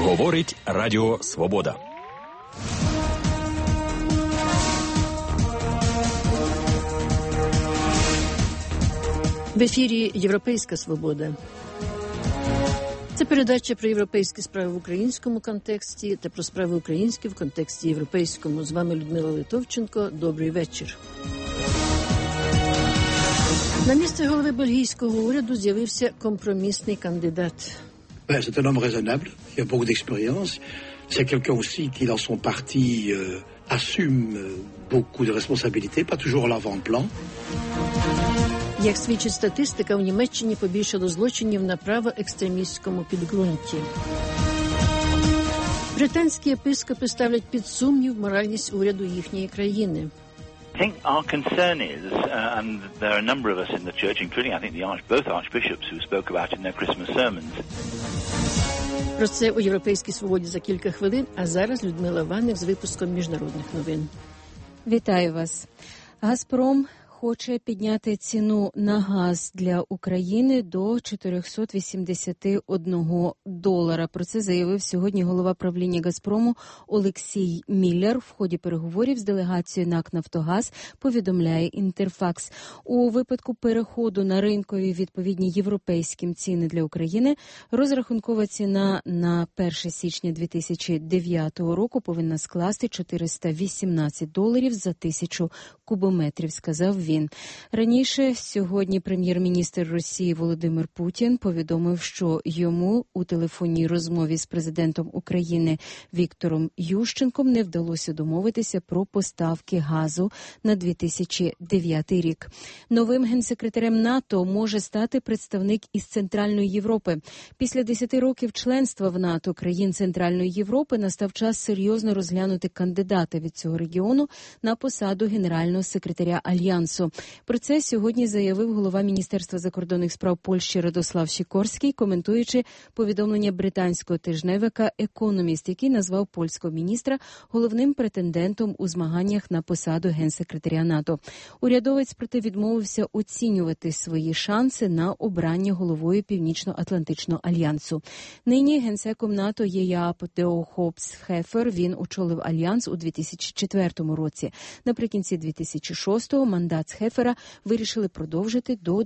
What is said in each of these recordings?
Говорить Радіо Свобода. В ефірі «Європейська свобода». Це передача про європейські справи в українському контексті та про справи українські в контексті європейському. З вами Людмила Литовченко. Добрий вечір. На місце голови бельгійського уряду з'явився компромісний кандидат. C'est un homme raisonnable, qui a beaucoup d'expérience. C'est quelqu'un aussi qui, dans son parti, assume beaucoup de responsabilités, pas toujours à l'avant-plan. Як свідчить статистика, у Німеччині побільшало злочинів на право-екстремістському підґрунті. Британські єпископи ставлять під сумнів моральність уряду їхньої країни. I think our concern is, and there are a number of us in the church, including I think both archbishops who spoke about it in their Christmas sermons. Про це у «Європейській свободі» за кілька хвилин, а зараз Людмила Ванник з випуском міжнародних новин. Вітаю вас. «Газпром» хоче підняти ціну на газ для України до $481. Про це заявив сьогодні голова правління «Газпрому» Олексій Міллер в ході переговорів з делегацією НАК «Нафтогаз», повідомляє «Інтерфакс». У випадку переходу на ринкові відповідні європейським ціни для України, розрахункова ціна на 1 січня 2009 року повинна скласти $418 за 1000 кубометрів, сказав він. Раніше сьогодні прем'єр-міністр Росії Володимир Путін повідомив, що йому у телефонній розмові з президентом України Віктором Ющенком не вдалося домовитися про поставки газу на 2009 рік. Новим генсекретарем НАТО може стати представник із Центральної Європи. Після 10 років членства в НАТО країн Центральної Європи настав час серйозно розглянути кандидата від цього регіону на посаду генерального секретаря Альянсу. Про це сьогодні заявив голова Міністерства закордонних справ Польщі Радослав Сікорський, коментуючи повідомлення британського тижневика «Економіст», який назвав польського міністра головним претендентом у змаганнях на посаду генсекретаря НАТО. Урядовець, проте, відмовився оцінювати свої шанси на обрання головою Північно-Атлантичного альянсу. Нині генсеком НАТО є Яап де Хопс-Хефер. Він очолив альянс у 2004 році. Наприкінці 2006-го мандат Хефера вирішили продовжити до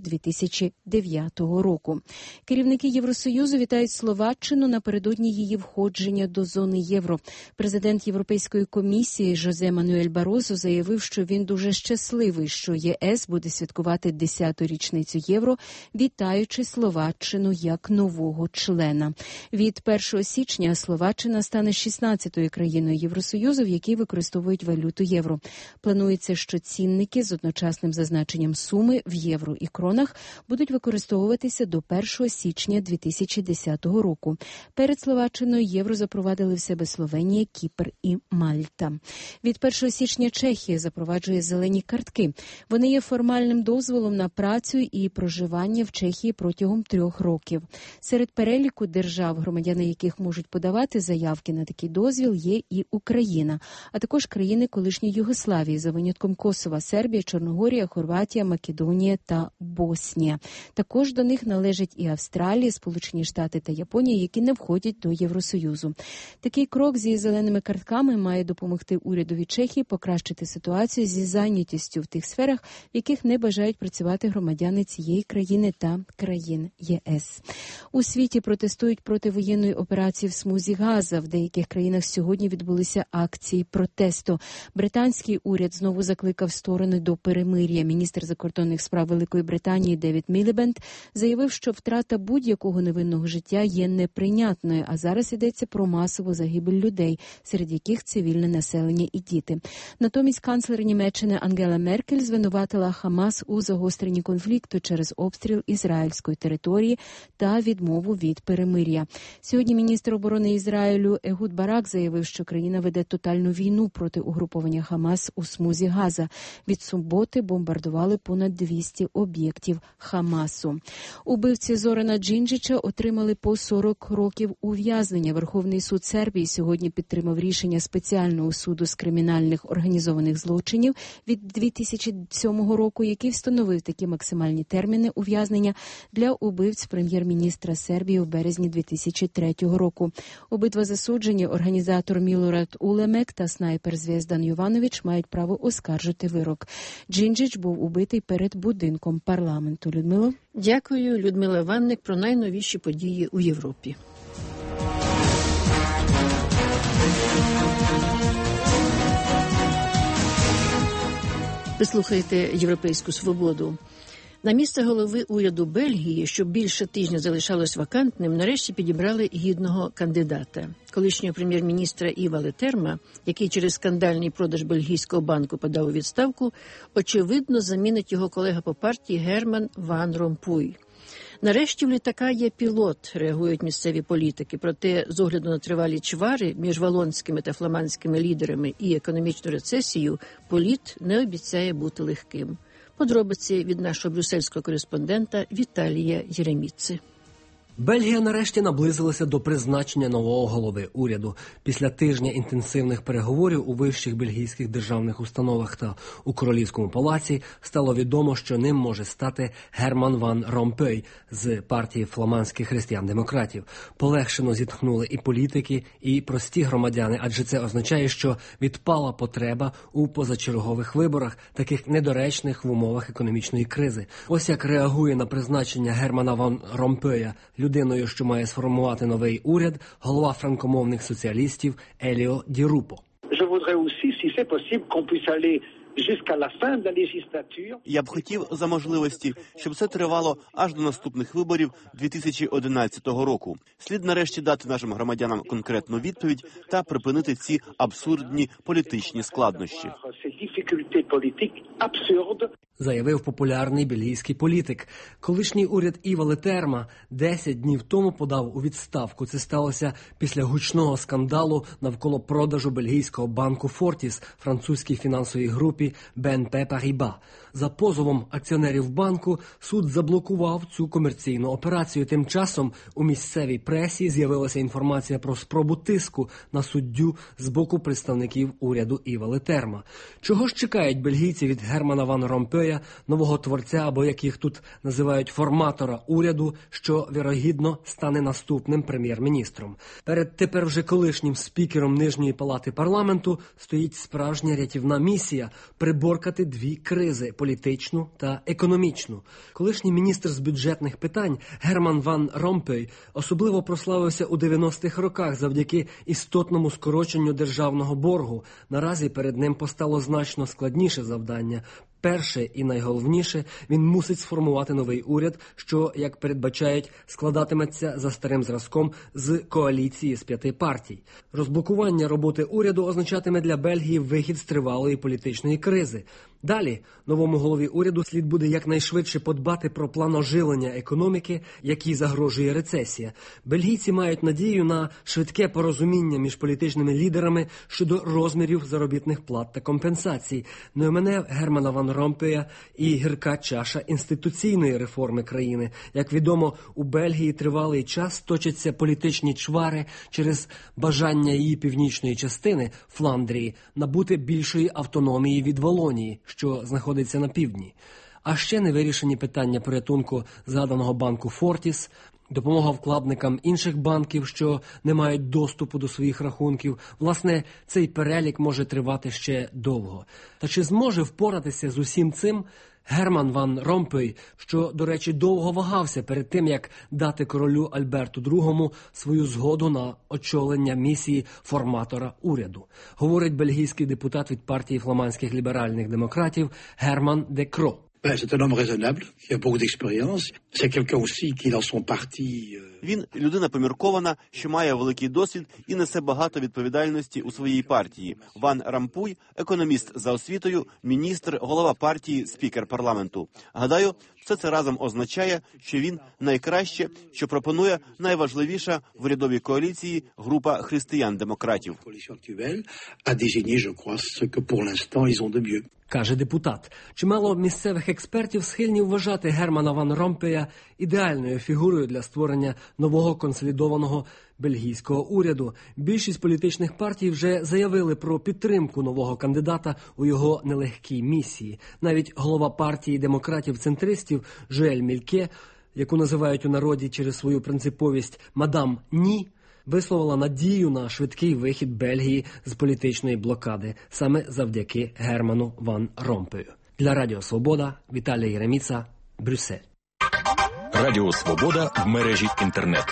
2009 року. Керівники Євросоюзу вітають Словаччину напередодні її входження до зони євро. Президент Європейської комісії Жозе Мануель Барозо заявив, що він дуже щасливий, що ЄС буде святкувати 10-ту річницю євро, вітаючи Словаччину як нового члена. Від 1 січня Словаччина стане 16-ю країною Євросоюзу, в якій використовують валюту євро. Планується, що цінники з одночасним зазначенням суми в євро і кронах будуть використовуватися до 1 січня 2010 року. Перед Словаччиною євро запровадили в себе Словенія, Кіпр і Мальта. Від 1 січня Чехія запроваджує зелені картки. Вони є формальним дозволом на працю і проживання в Чехії протягом 3 років. Серед переліку держав, громадяни яких можуть подавати заявки на такий дозвіл, є і Україна, а також країни колишньої Югославії, за винятком Косова, Сербія, Чорногорія, Хорватія, Македонія та Боснія. Також до них належать і Австралія, Сполучені Штати та Японія, які не входять до Євросоюзу. Такий крок зі зеленими картками має допомогти урядові Чехії покращити ситуацію зі зайнятістю в тих сферах, в яких не бажають працювати громадяни цієї країни та країн ЄС. У світі протестують проти воєнної операції в смузі Газа. В деяких країнах сьогодні відбулися акції протесту. Британський уряд знову закликав сторони до перемир'я. Міністр закордонних справ Великої Британії Девід Мілібенд заявив, що втрата будь-якого невинного життя є неприйнятною, а зараз йдеться про масову загибель людей, серед яких цивільне населення і діти. Натомість канцлер Німеччини Ангела Меркель звинуватила Хамас у загостренні конфлікту через обстріл ізраїльської території та відмову від перемир'я. Сьогодні міністр оборони Ізраїлю Егуд Барак заявив, що країна веде тотальну війну проти угруповання Хамас у смузі Газа. Від суботи роти бомбардували понад 200 об'єктів Хамасу. Убивці Зорана Джинджича отримали по 40 років ув'язнення. Верховний суд Сербії сьогодні підтримав рішення спеціального суду з кримінальних організованих злочинів від 2007 року, який встановив такі максимальні терміни ув'язнення для убивць прем'єр-міністра Сербії у березні 2003 року. Обидва засуджені, організатор Мілорад Улемек та снайпер Звєздан Йованович, мають право оскаржити вирок. Джинджич був убитий перед будинком парламенту. Людмило? Дякую, Людмила Ванник, про найновіші події у Європі. Ви слухаєте «Європейську свободу». На місце голови уряду Бельгії, що більше тижня залишалось вакантним, нарешті підібрали гідного кандидата. Колишнього прем'єр-міністра Іва Летерма, який через скандальний продаж бельгійського банку подав у відставку, очевидно замінить його колега по партії Герман Ван Ромпуй. Нарешті в літака є пілот, реагують місцеві політики. Проте, з огляду на тривалі чвари між валонськими та фламандськими лідерами і економічну рецесію, політ не обіцяє бути легким. Подробиці від нашого брюссельського кореспондента Віталія Єреміци. Бельгія нарешті наблизилася до призначення нового голови уряду. Після тижня інтенсивних переговорів у вищих бельгійських державних установах та у Королівському палаці стало відомо, що ним може стати Герман Ван Ромпуй з партії фламандських християн-демократів. Полегшено зітхнули і політики, і прості громадяни, адже це означає, що відпала потреба у позачергових виборах, таких недоречних в умовах економічної кризи. Ось як реагує на призначення Германа Ван Ромпуя людиною, що має сформувати новий уряд, голова франкомовних соціалістів Еліо Ді Рупо. Я б хотів за можливості, щоб це тривало аж до наступних виборів 2011 року. Слід нарешті дати нашим громадянам конкретну відповідь та припинити ці абсурдні політичні складнощі. Заявив популярний бельгійський політик. Колишній уряд Іва Летерма 10 днів тому подав у відставку. Це сталося після гучного скандалу навколо продажу бельгійського банку «Фортіс» французькій фінансовій групі BNP Paribas. За позовом акціонерів банку суд заблокував цю комерційну операцію. Тим часом у місцевій пресі з'явилася інформація про спробу тиску на суддю з боку представників уряду Іва Летерма. Чого ж чекають бельгійці від Германа Ван Ромпуя, нового творця, або як їх тут називають форматора уряду, що, вірогідно, стане наступним прем'єр-міністром? Перед тепер вже колишнім спікером Нижньої палати парламенту стоїть справжня рятівна місія – приборкати дві кризи – політичну та економічну. Колишній міністр з бюджетних питань Герман Ван Ромпуй особливо прославився у 90-х роках завдяки істотному скороченню державного боргу. Наразі перед ним постало значно складніше завдання. Перше і найголовніше, він мусить сформувати новий уряд, що, як передбачають, складатиметься за старим зразком з коаліції з 5 партій. Розблокування роботи уряду означатиме для Бельгії вихід з тривалої політичної кризи. Далі новому голові уряду слід буде якнайшвидше подбати про план оживлення економіки, якій загрожує рецесія. Бельгійці мають надію на швидке порозуміння між політичними лідерами щодо розмірів заробітних плат та компенсацій. Не омине Германа Ван Ромпуя і гірка чаша інституційної реформи країни. Як відомо, у Бельгії тривалий час точаться політичні чвари через бажання її північної частини, Фландрії, набути більшої автономії від Валонії, що знаходиться на півдні. А ще не вирішені питання порятунку згаданого банку «Фортіс», допомога вкладникам інших банків, що не мають доступу до своїх рахунків. Власне, цей перелік може тривати ще довго. Та чи зможе впоратися з усім цим Герман Ван Ромпуй, що, до речі, довго вагався перед тим, як дати королю Альберту II свою згоду на очолення місії форматора уряду? Говорить бельгійський депутат від партії фламандських ліберальних демократів Герман де Кро. C'est un homme raisonnable, qui a beaucoup d'expérience. C'est quelqu'un aussi qui, dans son parti... Він людина поміркована, що має великий досвід і несе багато відповідальності у своїй партії. Ван Ромпуй – економіст за освітою, міністр, голова партії, спікер парламенту. Гадаю, все це разом означає, що він найкраще, що пропонує найважливіша в урядовій коаліції група християн-демократів. каже депутат. Чимало місцевих експертів схильні вважати Германа Ван Ромпея ідеальною фігурою для створення нового консолідованого бельгійського уряду. Більшість політичних партій вже заявили про підтримку нового кандидата у його нелегкій місії. Навіть голова партії демократів-центристів Жоель Мільке, яку називають у народі через свою принциповість «Мадам Ні», висловила надію на швидкий вихід Бельгії з політичної блокади саме завдяки Герману Ван Ромпею. Для Радіо Свобода, Віталій Єреміца, Брюссель. Радіо Свобода в мережі інтернет.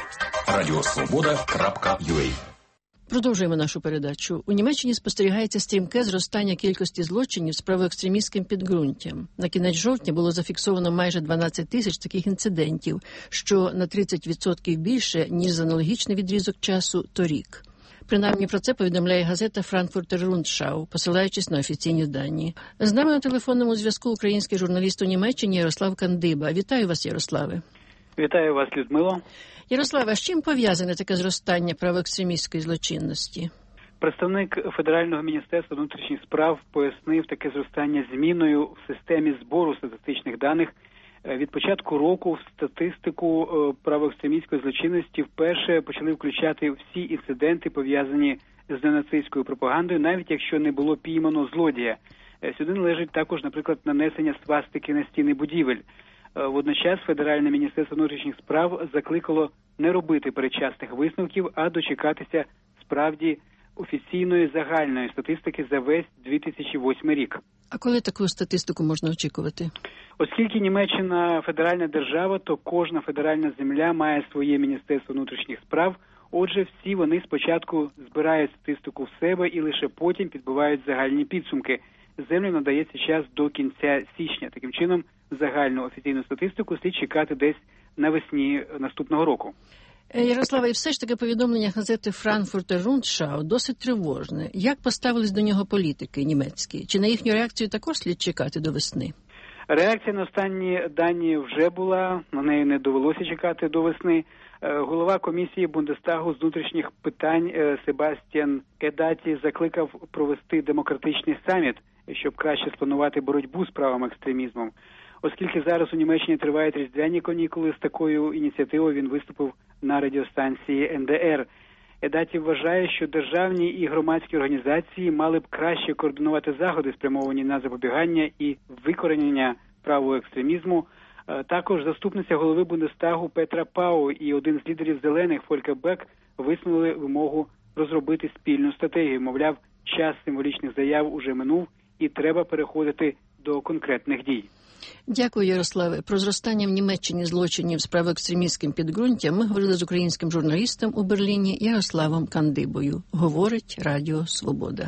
radiosvoboda.ua. Продовжуємо нашу передачу. У Німеччині спостерігається стрімке зростання кількості злочинів з правоекстремістським підґрунтям. На кінець жовтня було зафіксовано майже 12 тисяч таких інцидентів, що на 30% більше, ніж за аналогічний відрізок часу торік. Принаймні про це повідомляє газета Frankfurter Rundschau, посилаючись на офіційні дані. З нами на телефонному зв'язку український журналіст у Німеччині Ярослав Кандиба. Вітаю вас, Ярославе. Вітаю вас, Людмило. Ярославе, а з чим пов'язане таке зростання правоекстремістської злочинності? Представник Федерального міністерства внутрішніх справ пояснив таке зростання зміною в системі збору статистичних даних. Від початку року в статистику правоекстремістської злочинності вперше почали включати всі інциденти, пов'язані з ненацистською пропагандою, навіть якщо не було піймано злодія. Сюди належить також, наприклад, нанесення свастики на стіни будівель. Водночас Федеральне міністерство внутрішніх справ закликало не робити передчасних висновків, а дочекатися справді офіційної загальної статистики за весь 2008 рік. А коли таку статистику можна очікувати? Оскільки Німеччина федеральна держава, то кожна федеральна земля має своє Міністерство внутрішніх справ. Отже, всі вони спочатку збирають статистику в себе і лише потім підбивають загальні підсумки. Землі надається час до кінця січня. Таким чином, загальну офіційну статистику слід чекати десь навесні наступного року. Ярослава, і все ж таки повідомлення газети Frankfurter Rundschau досить тривожне. Як поставились до нього політики німецькі? Чи на їхню реакцію також слід чекати до весни? Реакція на останні дані вже була, на неї не довелося чекати до весни. Голова комісії Бундестагу з внутрішніх питань Себастьян Едаті закликав провести демократичний саміт, щоб краще спланувати боротьбу з правим екстремізмом. Оскільки зараз у Німеччині тривають різдвяні канікули, з такою ініціативою він виступив на радіостанції НДР. Едаті вважає, що державні і громадські організації мали б краще координувати заходи, спрямовані на запобігання і викоренення правого екстремізму. Також заступниця голови Бундестагу Петра Пау і один з лідерів «Зелених» Фолька Бек висунули вимогу розробити спільну стратегію. Мовляв, час символічних заяв уже минув і треба переходити до конкретних дій. Дякую, Ярославе. Про зростання в Німеччині злочинів з правоекстремістським підґрунтям ми говорили з українським журналістом у Берліні Ярославом Кандибою. Говорить Радіо Свобода.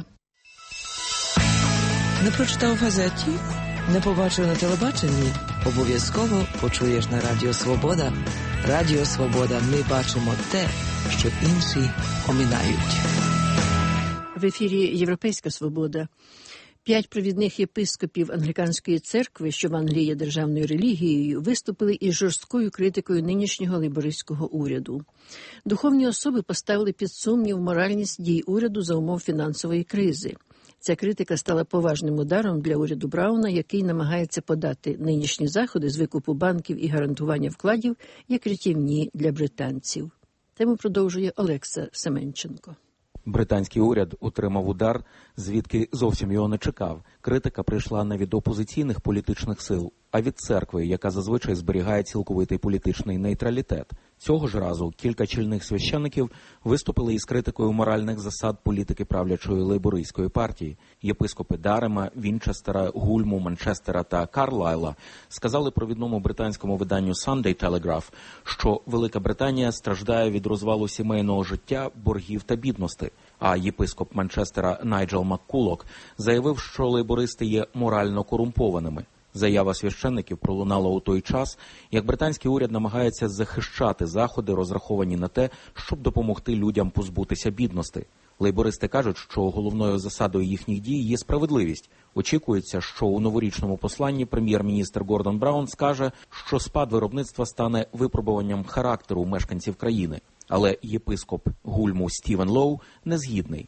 Не прочитав в газеті? Не побачив на телебаченні? Обов'язково почуєш на Радіо Свобода. Радіо Свобода. Ми бачимо те, що інші оминають. В ефірі Європейська Свобода. 5 провідних єпископів Англіканської церкви, що в Англії є державною релігією, виступили із жорсткою критикою нинішнього лейбористського уряду. Духовні особи поставили під сумнів моральність дій уряду за умов фінансової кризи. Ця критика стала поважним ударом для уряду Брауна, який намагається подати нинішні заходи з викупу банків і гарантування вкладів як рятівні для британців. Тему продовжує Олекса Семенченко. Британський уряд отримав удар, звідки зовсім його не чекав. Критика прийшла не від опозиційних політичних сил, а від церкви, яка зазвичай зберігає цілковитий політичний нейтралітет. Цього ж разу кілька чільних священиків виступили із критикою моральних засад політики правлячої лейбористської партії. Єпископи Дарема, Вінчестера, Гульму, Манчестера та Карлайла сказали провідному британському виданню Sunday Telegraph, що Велика Британія страждає від розвалу сімейного життя, боргів та бідності. А єпископ Манчестера Найджел Маккулок заявив, що лейбористи є морально корумпованими. Заява священників пролунала у той час, як британський уряд намагається захищати заходи, розраховані на те, щоб допомогти людям позбутися бідності. Лейбористи кажуть, що головною засадою їхніх дій є справедливість. Очікується, що у новорічному посланні прем'єр-міністр Гордон Браун скаже, що спад виробництва стане випробуванням характеру мешканців країни. Але єпископ Гульму Стівен Лоу не згідний. I think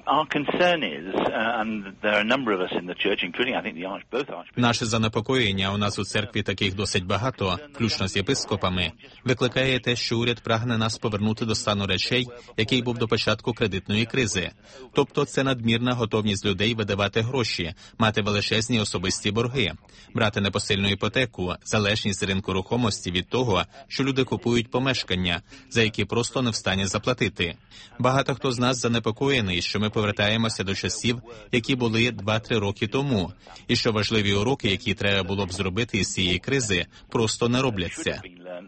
Наше занепокоєння, у нас у церкві таких досить багато, включно з єпископами, викликає те, що уряд прагне нас повернути до стану речей, який був до початку кредитної кризи. Тобто це надмірна готовність людей видавати гроші, мати величезні особисті борги, брати непосильну іпотеку, залежність ринку рухомості від того, що люди купують помешкання, за які просто не встані заплатити. Багато хто з нас занепокоєний, що ми повертаємося до часів, які були 2-3 роки тому, і що важливі уроки, які треба було б зробити із цієї кризи, просто не робляться.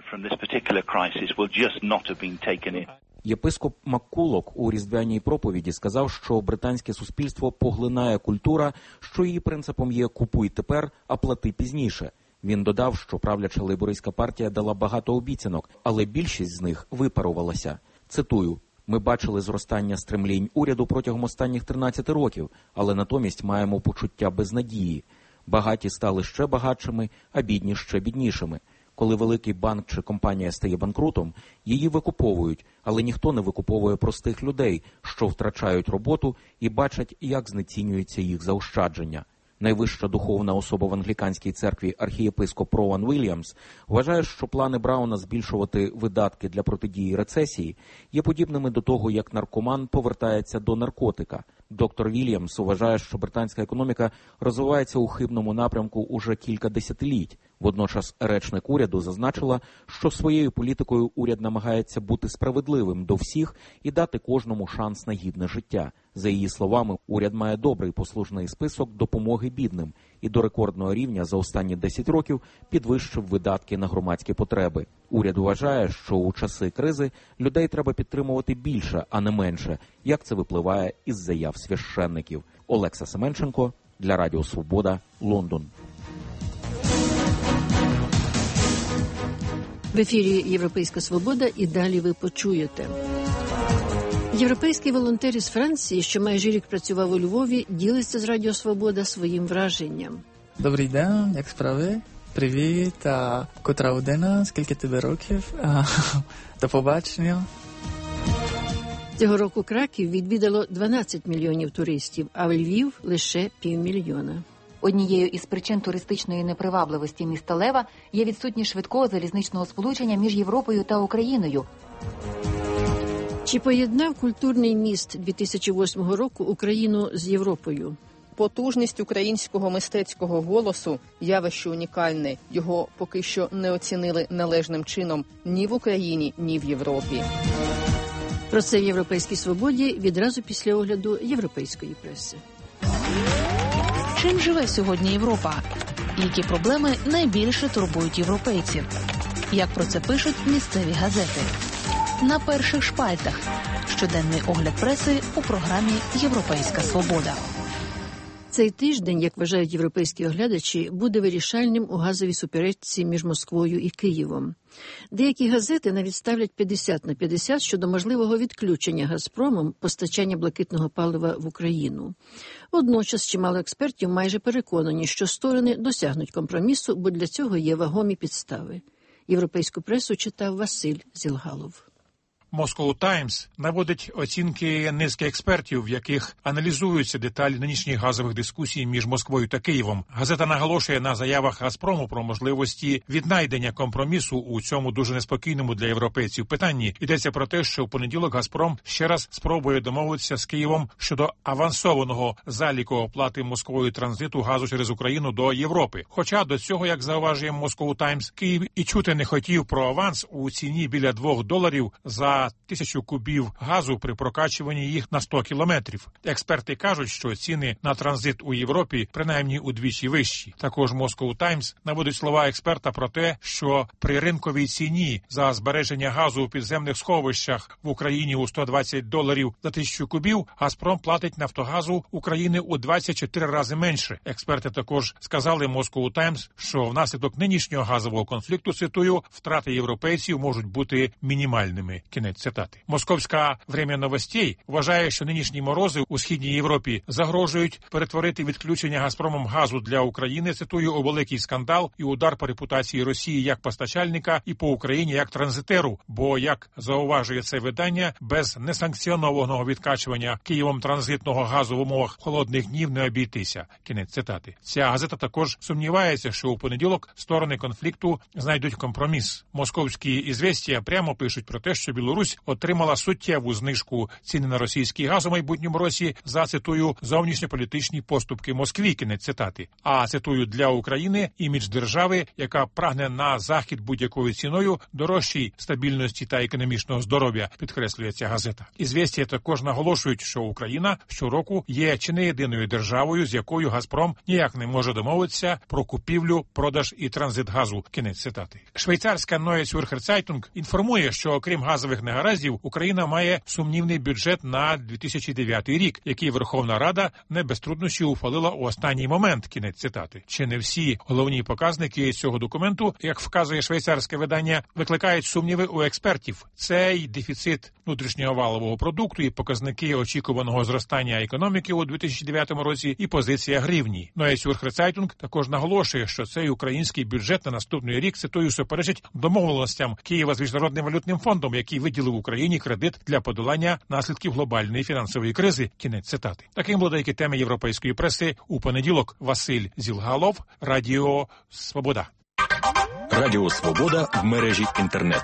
Єпископ Маккулок у різдвяній проповіді сказав, що британське суспільство поглинає культура, що її принципом є «купуй тепер, а плати пізніше». Він додав, що правляча лейбористська партія дала багато обіцянок, але більшість з них випарувалася. Цитую: «Ми бачили зростання стремлінь уряду протягом останніх 13 років, але натомість маємо почуття безнадії. Багаті стали ще багатшими, а бідні ще біднішими. Коли великий банк чи компанія стає банкрутом, її викуповують, але ніхто не викуповує простих людей, що втрачають роботу і бачать, як знецінюються їх заощадження». Найвища духовна особа в англіканській церкві архієпископ Рован Вільямс вважає, що плани Брауна збільшувати видатки для протидії рецесії є подібними до того, як наркоман повертається до наркотика. Доктор Вільямс вважає, що британська економіка розвивається у хибному напрямку уже кілька десятиліть. Водночас речник уряду зазначила, що своєю політикою уряд намагається бути справедливим до всіх і дати кожному шанс на гідне життя. За її словами, уряд має добрий послужний список допомоги бідним і до рекордного рівня за останні 10 років підвищив видатки на громадські потреби. Уряд вважає, що у часи кризи людей треба підтримувати більше, а не менше, як це випливає із заяв священників. Олекса Семенченко для Радіо Свобода, Лондон. В ефірі «Європейська свобода» і далі ви почуєте. Європейський волонтер із Франції, що майже рік працював у Львові, ділиться з Радіо Свобода своїм враженням. Добрий день, як справи? Привіт, котра година, скільки тебе років? До побачення. Цього року Краків відвідало 12 мільйонів туристів, а Львів – лише 500 000. Однією із причин туристичної непривабливості міста Лева є відсутність швидкого залізничного сполучення між Європою та Україною. Чи поєднав культурний міст 2008 року Україну з Європою? Потужність українського мистецького голосу – явище унікальне. Його поки що не оцінили належним чином ні в Україні, ні в Європі. Про це в «Європейській свободі» відразу після огляду європейської преси. Чим живе сьогодні Європа? Які проблеми найбільше турбують європейців? Як про це пишуть місцеві газети? На перших шпальтах. Щоденний огляд преси у програмі «Європейська свобода». Цей тиждень, як вважають європейські оглядачі, буде вирішальним у газовій суперечці між Москвою і Києвом. Деякі газети навіть ставлять 50/50 щодо можливого відключення «Газпромом» постачання блакитного палива в Україну. Водночас чимало експертів майже переконані, що сторони досягнуть компромісу, бо для цього є вагомі підстави. Європейську пресу читав Василь Зілгалов. Moscow Times наводить оцінки низки експертів, в яких аналізуються деталі нинішніх газових дискусій між Москвою та Києвом. Газета наголошує на заявах «Газпрому» про можливості віднайдення компромісу у цьому дуже неспокійному для європейців питанні. Йдеться про те, що в понеділок «Газпром» ще раз спробує домовитися з Києвом щодо авансованого заліку оплати Москвою транзиту газу через Україну до Європи. Хоча до цього, як зауважує Moscow Times, Київ і чути не хотів про аванс у ціні біля $2 за 1000 кубів газу при прокачуванні їх на 100 кілометрів. Експерти кажуть, що ціни на транзит у Європі принаймні удвічі вищі. Також Moscow Times наводить слова експерта про те, що при ринковій ціні за збереження газу у підземних сховищах в Україні у $120 за 1000 кубів, «Газпром» платить «Нафтогазу» України у 24 рази менше. Експерти також сказали Moscow Times, що внаслідок нинішнього газового конфлікту, цитую, втрати європейців можуть бути мінімальними. Кінець Кінець цитати. Московська «Время новостей» вважає, що нинішні морози у Східній Європі загрожують перетворити відключення «Газпромом» газу для України, цитую, у великий скандал і удар по репутації Росії як постачальника і по Україні як транзитеру, бо, як зауважує це видання, без несанкціонованого відкачування Києвом транзитного газу в умовах холодних днів не обійтися. Кінець цитати. Ця газета також сумнівається, що у понеділок сторони конфлікту знайдуть компроміс. Московські «Ізвестія» прямо пишуть про те, що Білорусь отримала суттєву знижку ціни на російський газ у майбутньому році за, цитую, зовнішньополітичні поступки Москві. Кінець цитати. А, цитую, для України імідж держави, яка прагне на захід будь-якою ціною дорожчій стабільності та економічного здоров'я, підкреслює ця газета. «Ізвестія» також наголошують, що Україна щороку є чи не єдиною державою, з якою «Газпром» ніяк не може домовитися про купівлю, продаж і транзит газу. Кінець цитати. Швейцарська Neue Zürcher Zeitung інформує, що окрім газових негараздів, Україна має сумнівний бюджет на 2009 рік, який Верховна Рада не без труднощів ухвалила у останній момент. Кінець цитати. Чи не всі головні показники цього документу, як вказує швейцарське видання, викликають сумніви у експертів. Цей дефіцит внутрішнього валового продукту і показники очікуваного зростання економіки у 2009 році і позиція гривні. Neue Zürcher Zeitung також наголошує, що цей український бюджет на наступний рік, цитую, суперечить домовленостям Києва з Міжнародним валютним фондом, який виділив Україні кредит для подолання наслідків глобальної фінансової кризи. Кінець цитати. Таким були деякі теми європейської преси у понеділок. Василь Зілгалов, Радіо Свобода. Радіо Свобода в мережі інтернет.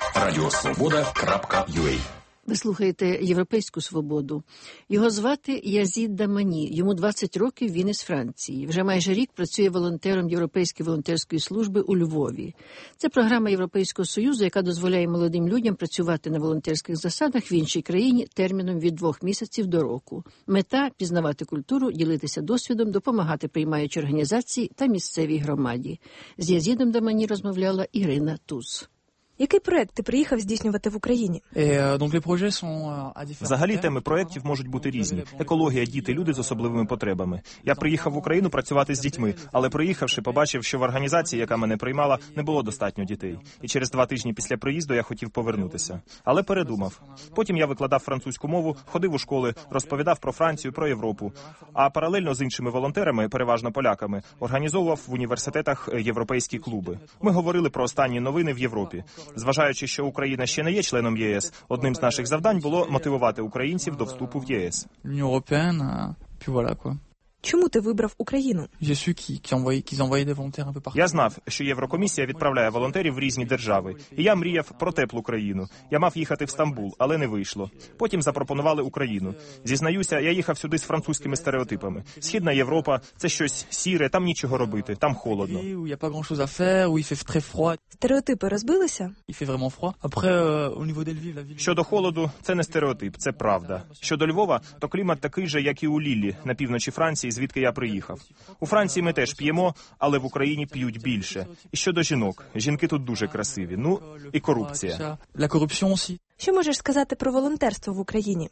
radiosvoboda.ua. Ви слухаєте «Європейську свободу». Його звати Язід Дамані. Йому 20 років, він із Франції. Вже майже рік працює волонтером Європейської волонтерської служби у Львові. Це програма Європейського Союзу, яка дозволяє молодим людям працювати на волонтерських засадах в іншій країні терміном від 2 місяців до року. Мета – пізнавати культуру, ділитися досвідом, допомагати приймаючій організації та місцевій громаді. З Язідом Дамані розмовляла Ірина Туз. Який проект ти приїхав здійснювати в Україні? Взагалі теми проєктів можуть бути різні. Екологія, діти, люди з особливими потребами. Я приїхав в Україну працювати з дітьми, але приїхавши, побачив, що в організації, яка мене приймала, не було достатньо дітей. І через 2 тижні після приїзду я хотів повернутися. Але передумав. Потім я викладав французьку мову, ходив у школи, розповідав про Францію, про Європу. А паралельно з іншими волонтерами, переважно поляками, організовував в університетах європейські клуби. Ми говорили про останні новини в Європі. Зважаючи, що Україна ще не є членом єС, одним з наших завдань було мотивувати українців до вступу в єС. Чому ти вибрав Україну? Я знав, що Єврокомісія відправляє волонтерів в різні держави. І я мріяв про теплу країну. Я мав їхати в Стамбул, але не вийшло. Потім запропонували Україну. Зізнаюся, я їхав сюди з французькими стереотипами. Східна Європа – це щось сіре, там нічого робити, там холодно. Стереотипи розбилися? Щодо холоду, це не стереотип, це правда. Щодо Львова, то клімат такий же, як і у Ліллі, на півночі Франції, звідки я приїхав. У Франції ми теж п'ємо, але в Україні п'ють більше. І щодо жінок, жінки тут дуже красиві. Ну, і корупція. Що можеш сказати про волонтерство в Україні?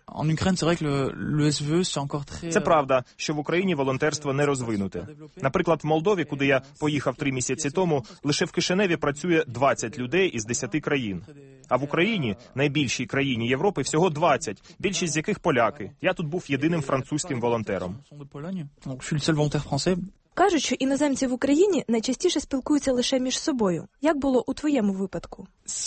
Це правда, що в Україні волонтерство не розвинуте. Наприклад, в Молдові, куди я поїхав 3 місяці тому, лише в Кишиневі працює 20 людей із 10 країн. А в Україні, найбільшій країні Європи, всього 20, більшість з яких поляки. Я тут був єдиним французьким волонтером. Кажуть, що іноземці в Україні найчастіше спілкуються лише між собою. Як було у твоєму випадку?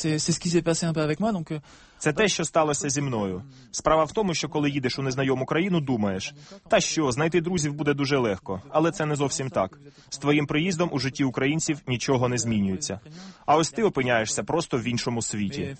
Це те, що сталося зі мною. Справа в тому, що коли їдеш у незнайому країну, думаєш, та що, знайти друзів буде дуже легко. Але це не зовсім так. З твоїм приїздом у житті українців нічого не змінюється. А ось ти опиняєшся просто в іншому світі.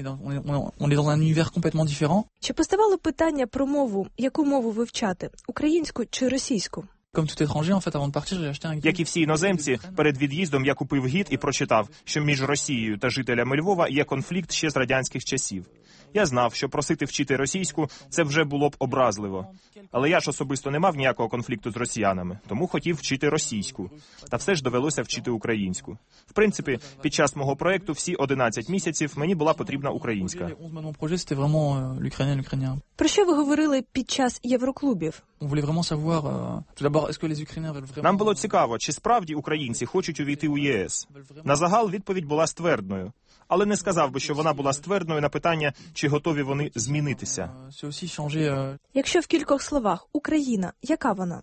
Чи поставало питання про мову, яку мову вивчати, українську чи російську? Як і всі іноземці, перед від'їздом я купив гід і прочитав, що між Росією та жителями Львова є конфлікт ще з радянських часів. Я знав, що просити вчити російську – це вже було б образливо. Але я ж особисто не мав ніякого конфлікту з росіянами, тому хотів вчити російську. Та все ж довелося вчити українську. В принципі, під час мого проєкту всі 11 місяців мені була потрібна українська. Про що ви говорили під час Євроклубів? Нам було цікаво, чи справді українці хочуть увійти у ЄС. На загал відповідь була ствердною. Але не сказав би, що вона була ствердною на питання, чи готові вони змінитися. Якщо в кількох словах, Україна, яка вона?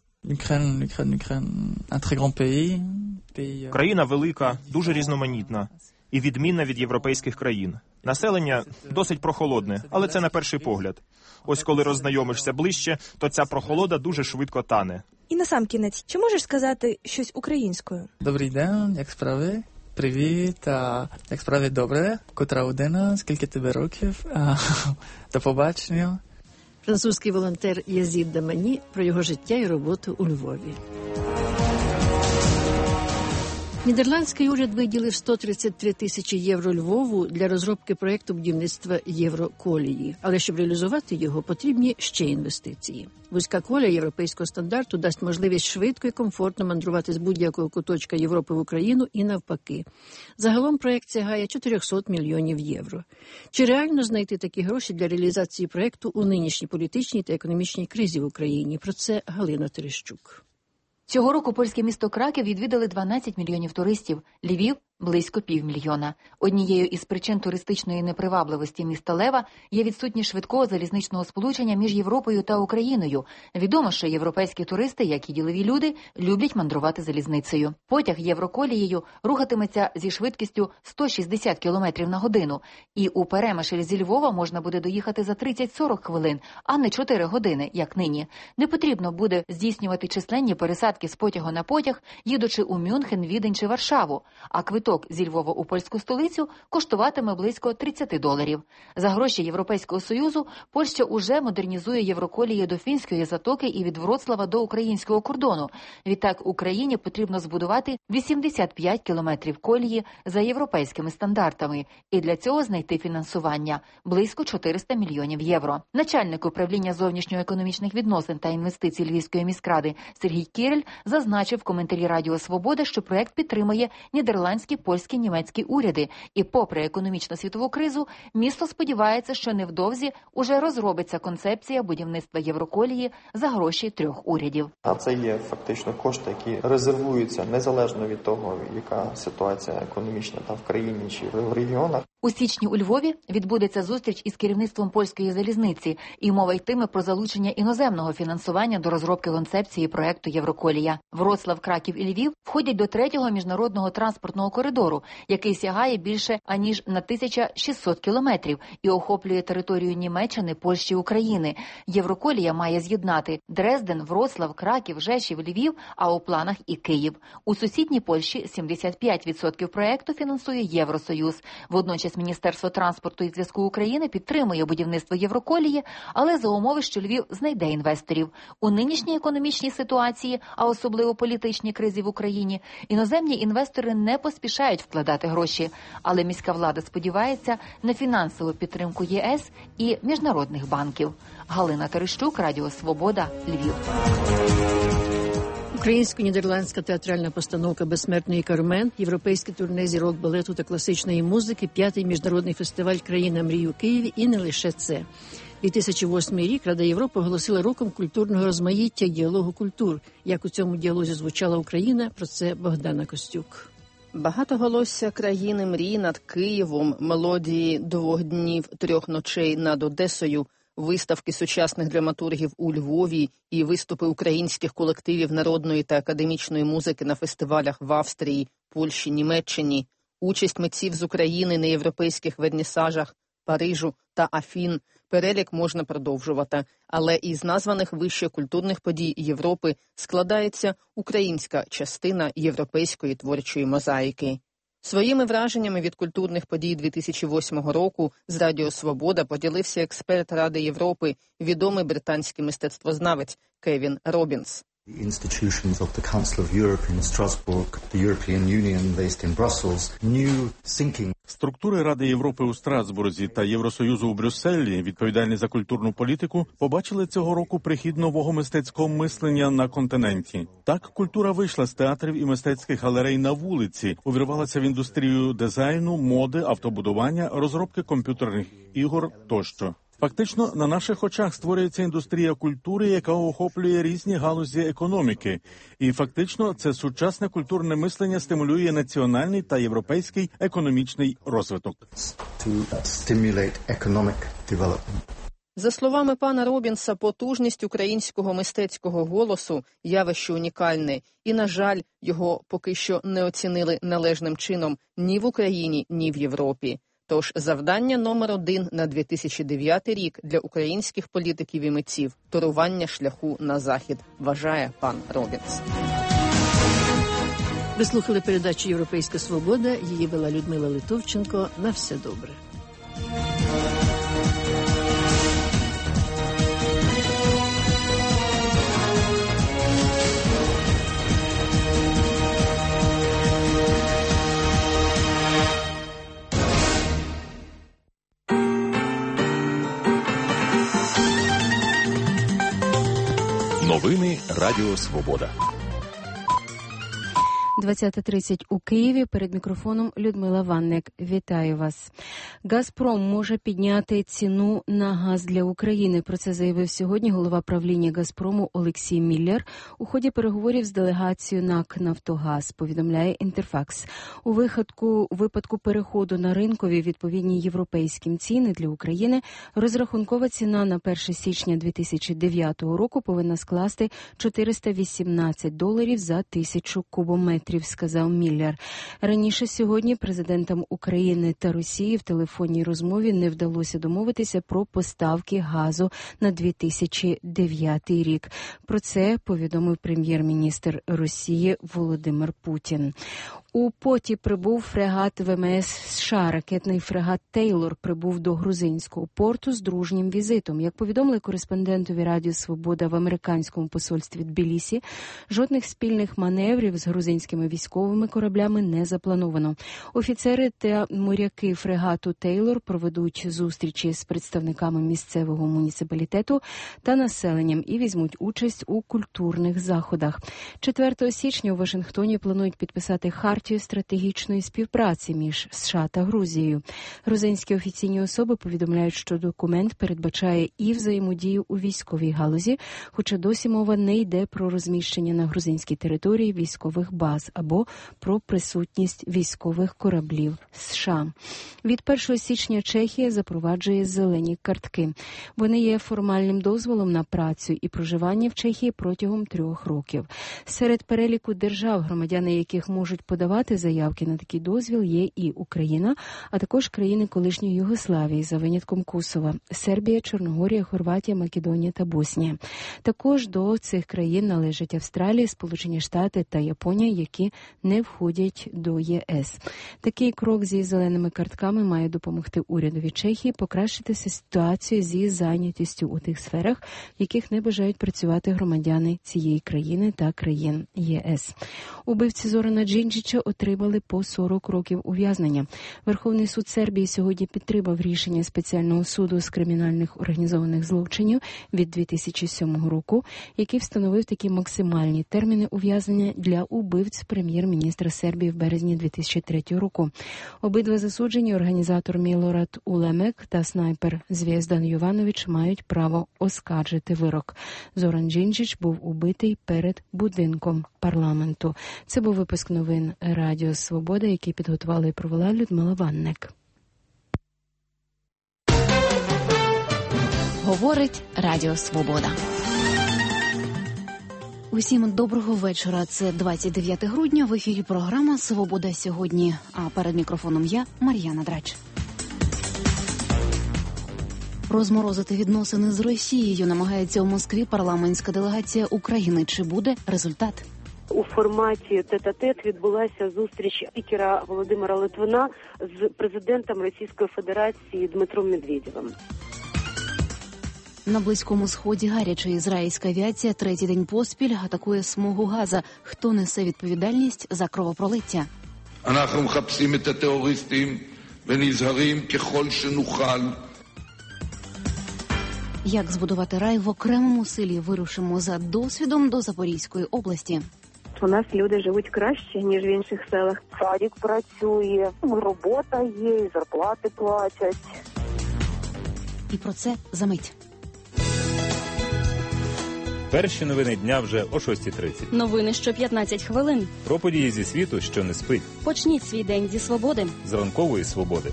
Країна велика, дуже різноманітна і відмінна від європейських країн. Населення досить прохолодне, але це на перший погляд. Ось коли роззнайомишся ближче, то ця прохолода дуже швидко тане. І насамкінець, чи можеш сказати щось українською? Добрий день, як справи? Привіт, як справи добре? Котра година, скільки тебе років? До побачення. Французький волонтер Язід Дамані про його життя і роботу у Львові. Нідерландський уряд виділив 133 тисячі євро Львову для розробки проєкту будівництва Євроколії. Але щоб реалізувати його, потрібні ще інвестиції. Вузька колія європейського стандарту дасть можливість швидко і комфортно мандрувати з будь-якого куточка Європи в Україну і навпаки. Загалом проєкт сягає 400 мільйонів євро. Чи реально знайти такі гроші для реалізації проєкту у нинішній політичній та економічній кризі в Україні? Про це Галина Терещук. Цього року польське місто Краків відвідали 12 мільйонів туристів, Львів – близько 500 000. Однією із причин туристичної непривабливості міста Лева є відсутність швидкого залізничного сполучення між Європою та Україною. Відомо, що європейські туристи, як і ділові люди, люблять мандрувати залізницею. Потяг Євроколією рухатиметься зі швидкістю 160 км на годину. І у Перемишль зі Львова можна буде доїхати за 30-40 хвилин, а не 4 години, як нині. Не потрібно буде здійснювати численні пересадки з потягу на потяг, їдучи у Мюнхен, Відень чи Варшаву. А квиток зі Львова у польську столицю коштуватиме близько $30. За гроші Європейського Союзу Польща уже модернізує Євроколії до Фінської затоки і від Вроцлава до українського кордону. Відтак Україні потрібно збудувати 85 кілометрів колії за європейськими стандартами. І для цього знайти фінансування – близько 400 мільйонів євро. Начальник управління зовнішньоекономічних відносин та інвестицій Львівської міськради Сергій Кірель зазначив в коментарі Радіо Свобода, що проект підтримує нідерландські, польські, німецькі уряди. І попри економічну світову кризу, місто сподівається, що невдовзі уже розробиться концепція будівництва Євроколії за гроші 3 урядів. А це є фактично кошти, які резервуються незалежно від того, яка ситуація економічна там в країні чи в регіонах. У січні у Львові відбудеться зустріч із керівництвом польської залізниці, і мова йтиме про залучення іноземного фінансування до розробки концепції проекту Євроколія. Вроцлав, Краків і Львів входять до 3-го міжнародного транспортного коридору, який сягає більше аніж на 1600 кілометрів і охоплює територію Німеччини, Польщі, України. Євроколія має з'єднати Дрезден, Вроцлав, Краків, Жешів, Львів, а у планах і Київ. У сусідній Польщі 75% проекту фінансує Євросоюз. Водночас Міністерство транспорту і зв'язку України підтримує будівництво Євроколії, але за умови, що Львів знайде інвесторів. У нинішній економічній ситуації, а особливо політичній кризі в Україні, іноземні інвестори не поспішають вкладати гроші. Але міська влада сподівається на фінансову підтримку ЄС і міжнародних банків. Галина Терещук, Радіо Свобода, Львів. Українсько-нідерландська театральна постановка «Безсмертний Кармен», європейське турне зірок балету та класичної музики, 5-й міжнародний фестиваль «Країна мрій» у Києві і не лише це. 2008 рік Рада Європи оголосила роком культурного розмаїття і діалогу культур. Як у цьому діалозі звучала Україна, про це Богдана Костюк. Багатоголосся країни мрій над Києвом, мелодії 2 днів, 3 ночей над Одесою, виставки сучасних драматургів у Львові і виступи українських колективів народної та академічної музики на фестивалях в Австрії, Польщі, Німеччині, участь митців з України на європейських вернісажах Парижу та Афін. Перелік можна продовжувати, але із названих вище культурних подій Європи складається українська частина європейської творчої мозаїки. Своїми враженнями від культурних подій 2008 року з Радіо Свобода поділився експерт Ради Європи, відомий британський мистецтвознавець Кевін Робінс. The institutions of the Council of Europe in Strasbourg, the European Union based in Brussels, new thinking. Структури Ради Європи у Страсбурзі та Євросоюзу у Брюсселі, відповідальні за культурну політику, побачили цього року прихід нового мистецького мислення на континенті. Так, культура вийшла з театрів і мистецьких галерей на вулиці, увірвалася в індустрію дизайну, моди, автобудування, розробки комп'ютерних ігор тощо. Фактично, на наших очах створюється індустрія культури, яка охоплює різні галузі економіки. І фактично, це сучасне культурне мислення стимулює національний та європейський економічний розвиток. За словами пана Робінса, потужність українського мистецького голосу – явище унікальне. І, на жаль, його поки що не оцінили належним чином ні в Україні, ні в Європі. Тож завдання номер 1 на 2009 рік для українських політиків і митців – торування шляху на Захід, вважає пан Робінс. Ви слухали передачу «Європейська свобода». Її вела Людмила Литовченко. На все добре. Новини Радіо Свобода. 20:30 у Києві. Перед мікрофоном Людмила Ванник. Вітаю вас. «Газпром» може підняти ціну на газ для України. Про це заявив сьогодні голова правління «Газпрому» Олексій Міллер у ході переговорів з делегацією НАК «Нафтогаз», повідомляє «Інтерфакс». У випадку переходу на ринкові відповідні європейським ціни для України розрахункова ціна на 1 січня 2009 року повинна скласти $418 за 1000 кубометрів, сказав Міллер. Раніше сьогодні президентам України та Росії в телефонній розмові не вдалося домовитися про поставки газу на 2009 рік. Про це повідомив прем'єр-міністр Росії Володимир Путін. У Поті прибув фрегат ВМС США. Ракетний фрегат «Тейлор» прибув до грузинського порту з дружнім візитом. Як повідомили кореспондентові Радіо Свобода в американському посольстві Тбілісі, жодних спільних маневрів з грузинськими військовими кораблями не заплановано. Офіцери та моряки фрегату «Тейлор» проведуть зустрічі з представниками місцевого муніципалітету та населенням і візьмуть участь у культурних заходах. 4 січня у Вашингтоні планують підписати хартію стратегічної співпраці між США та Грузією. Грузинські офіційні особи повідомляють, що документ передбачає і взаємодію у військовій галузі, хоча досі мова не йде про розміщення на грузинській території військових баз або про присутність військових кораблів США. Від 1 січня Чехія запроваджує зелені картки. Вони є формальним дозволом на працю і проживання в Чехії протягом 3 років. Серед переліку держав, громадяни яких можуть подавати заявки на такий дозвіл, є і Україна, а також країни колишньої Югославії, за винятком Косова, Сербія, Чорногорія, Хорватія, Македонія та Боснія. Також до цих країн належать Австралія, Сполучені Штати та Японія, які не входять до ЄС. Такий крок зі зеленими картками має допомогти урядові Чехії покращити ситуацію зі зайнятістю у тих сферах, в яких не бажають працювати громадяни цієї країни та країн ЄС. Убивці Зорана Джинджича отримали по 40 років ув'язнення. Верховний суд Сербії сьогодні підтримав рішення спеціального суду з кримінальних організованих злочинів від 2007 року, який встановив такі максимальні терміни ув'язнення для убивць прем'єр-міністра Сербії в березні 2003 року. Обидва засуджені, організатор Мілорад Улемек та снайпер Звєздан Йованович, мають право оскаржити вирок. Зоран Джинджич був убитий перед будинком парламенту. Це був випуск новин Радіо Свобода, який підготувала і провела Людмила Ванник. Говорить Радіо Свобода. Усім доброго вечора. Це 29 грудня. В ефірі програма «Свобода сьогодні». А перед мікрофоном я, Мар'яна Драч. Розморозити відносини з Росією намагається у Москві парламентська делегація України. Чи буде результат? У форматі тет-а-тет відбулася зустріч спікера Володимира Литвина з президентом Російської Федерації Дмитром Медведєвим. На Близькому Сході гаряча ізраїльська авіація третій день поспіль атакує смугу Газа. Хто несе відповідальність за кровопролиття? אנחנו מחפשים את הטרוריסטים ונזהרים ככל שנוכל. Як збудувати рай в окремому селі? Вирушимо за досвідом до Запорізької області. У нас люди живуть краще, ніж в інших селах. Садик працює, робота є, зарплати платять. І про це за мить. Перші новини дня вже о 6:30. Новини що 15 хвилин. Про події зі світу, що не спить. Почніть свій день зі свободи. З ранкової свободи.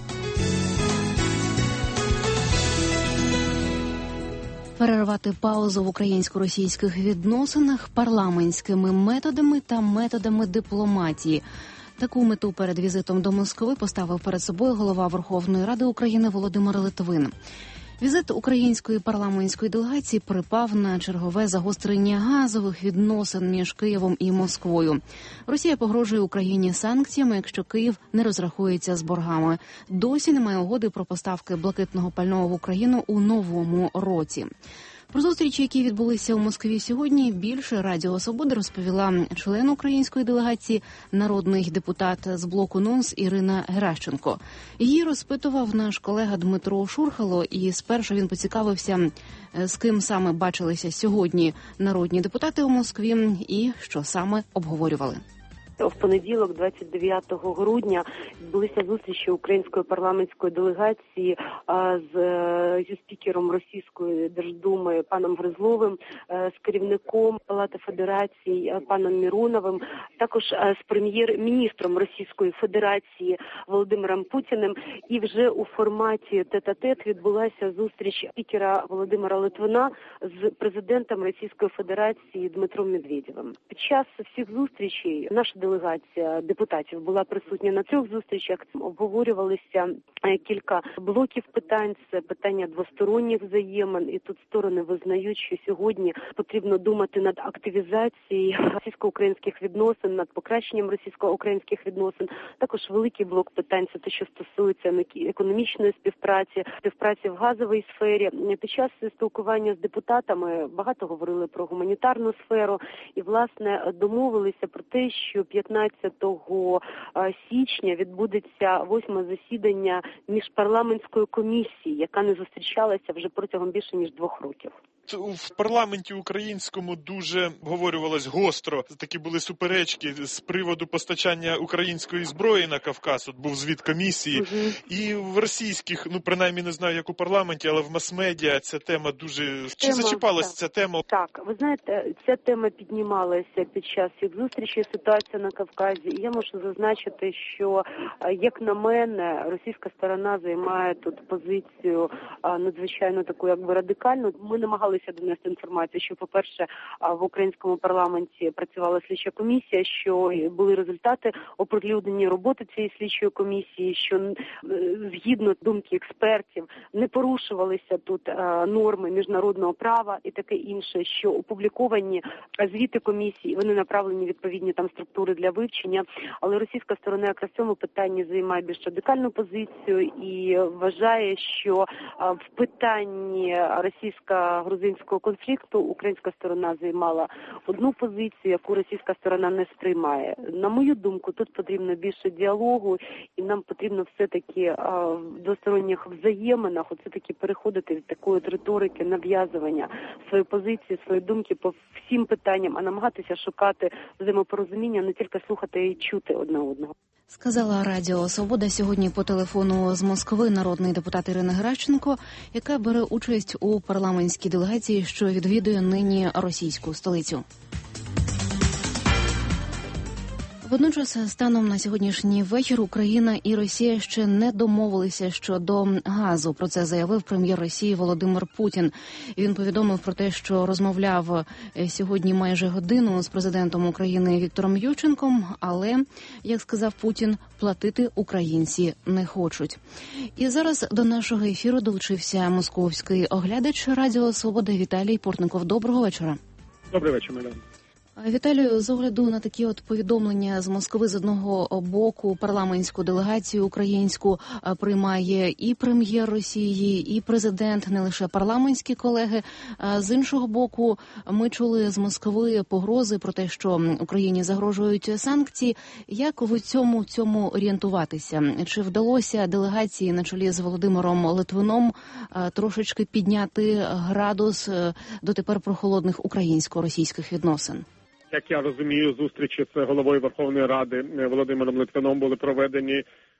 Перервати паузу в українсько-російських відносинах парламентськими методами та методами дипломатії. Таку мету перед візитом до Москви поставив перед собою голова Верховної Ради України Володимир Литвин. Візит української парламентської делегації припав на чергове загострення газових відносин між Києвом і Москвою. Росія погрожує Україні санкціями, якщо Київ не розрахується з боргами. Досі немає угоди про поставки блакитного пального в Україну у новому році. Про зустрічі, які відбулися у Москві сьогодні, більше Радіо Свобода розповіла член української делегації, народний депутат з блоку НОНС Ірина Геращенко. Її розпитував наш колега Дмитро Шурхало, і спершу він поцікавився, з ким саме бачилися сьогодні народні депутати у Москві і що саме обговорювали. В понеділок, 29 грудня, відбулися зустрічі української парламентської делегації зі спікером Російської Держдуми паном Гризловим, з керівником Палати Федерації паном Міроновим, також з прем'єр-міністром Російської Федерації Володимиром Путіним. І вже у форматі тет-а-тет відбулася зустріч спікера Володимира Литвина з президентом Російської Федерації Дмитром Медведєвим. Під час всіх зустрічей наша делегація депутатів була присутня на цих зустрічах. Обговорювалися кілька блоків питань. Це питання двосторонніх взаємин. І тут сторони визнають, що сьогодні потрібно думати над активізацією російсько-українських відносин, над покращенням російсько-українських відносин. Також великий блок питань – це те, що стосується економічної співпраці в газовій сфері. Під час спілкування з депутатами багато говорили про гуманітарну сферу і, власне, домовилися про те, що 15 січня відбудеться 8-ме засідання міжпарламентської комісії, яка не зустрічалася вже протягом більше ніж 2 років. В парламенті українському дуже обговорювалось гостро. Такі були суперечки з приводу постачання української зброї на Кавказ. От був звіт комісії. І в російських, принаймні не знаю, як у парламенті, але в мас-медіа ця тема дуже... Чи зачіпалась ця тема? Так, ви знаєте, ця тема піднімалася під час їх зустрічі, ситуація на Кавказі. І я можу зазначити, що, як на мене, російська сторона займає тут позицію надзвичайно таку, радикальну. Ми намагалися донести інформацію, що, по-перше, в українському парламенті працювала слідча комісія, що були результати оприлюднені роботи цієї слідчої комісії, що згідно думки експертів не порушувалися тут норми міжнародного права і таке інше, що опубліковані звіти комісії, вони направлені відповідні там структури для вивчення, але російська сторона якраз в цьому питанні займає більш радикальну позицію і вважає, що в питанні російсько-грузинського конфлікту українська сторона займала одну позицію, яку російська сторона не сприймає. На мою думку, тут потрібно більше діалогу, і нам потрібно все-таки в двосторонніх взаєминах все-таки переходити від такої риторики нав'язування своєї позиції, своєї думки по всім питанням, а намагатися шукати взаємопорозуміння, не тільки слухати і чути одне одного. Сказала Радіо Свобода сьогодні по телефону з Москви народний депутат Ірина Геращенко, яка бере участь у парламентській делегації, що відвідує нині російську столицю. Водночас, станом на сьогоднішній вечір, Україна і Росія ще не домовилися щодо газу. Про це заявив прем'єр Росії Володимир Путін. Він повідомив про те, що розмовляв сьогодні майже годину з президентом України Віктором Ющенком, але, як сказав Путін, платити українці не хочуть. І зараз до нашого ефіру долучився московський оглядач Радіо Свобода Віталій Портников. Доброго вечора. Добрий вечір, мадам. Віталію, з огляду на такі повідомлення з Москви, з одного боку парламентську делегацію українську приймає і прем'єр Росії, і президент, не лише парламентські колеги. З іншого боку, ми чули з Москви погрози про те, що Україні загрожують санкції. Як в цьому орієнтуватися? Чи вдалося делегації на чолі з Володимиром Литвином трошечки підняти градус дотепер прохолодних українсько-російських відносин? Як я розумію, зустрічі з головою Верховної Ради Володимиром Литвином були проведені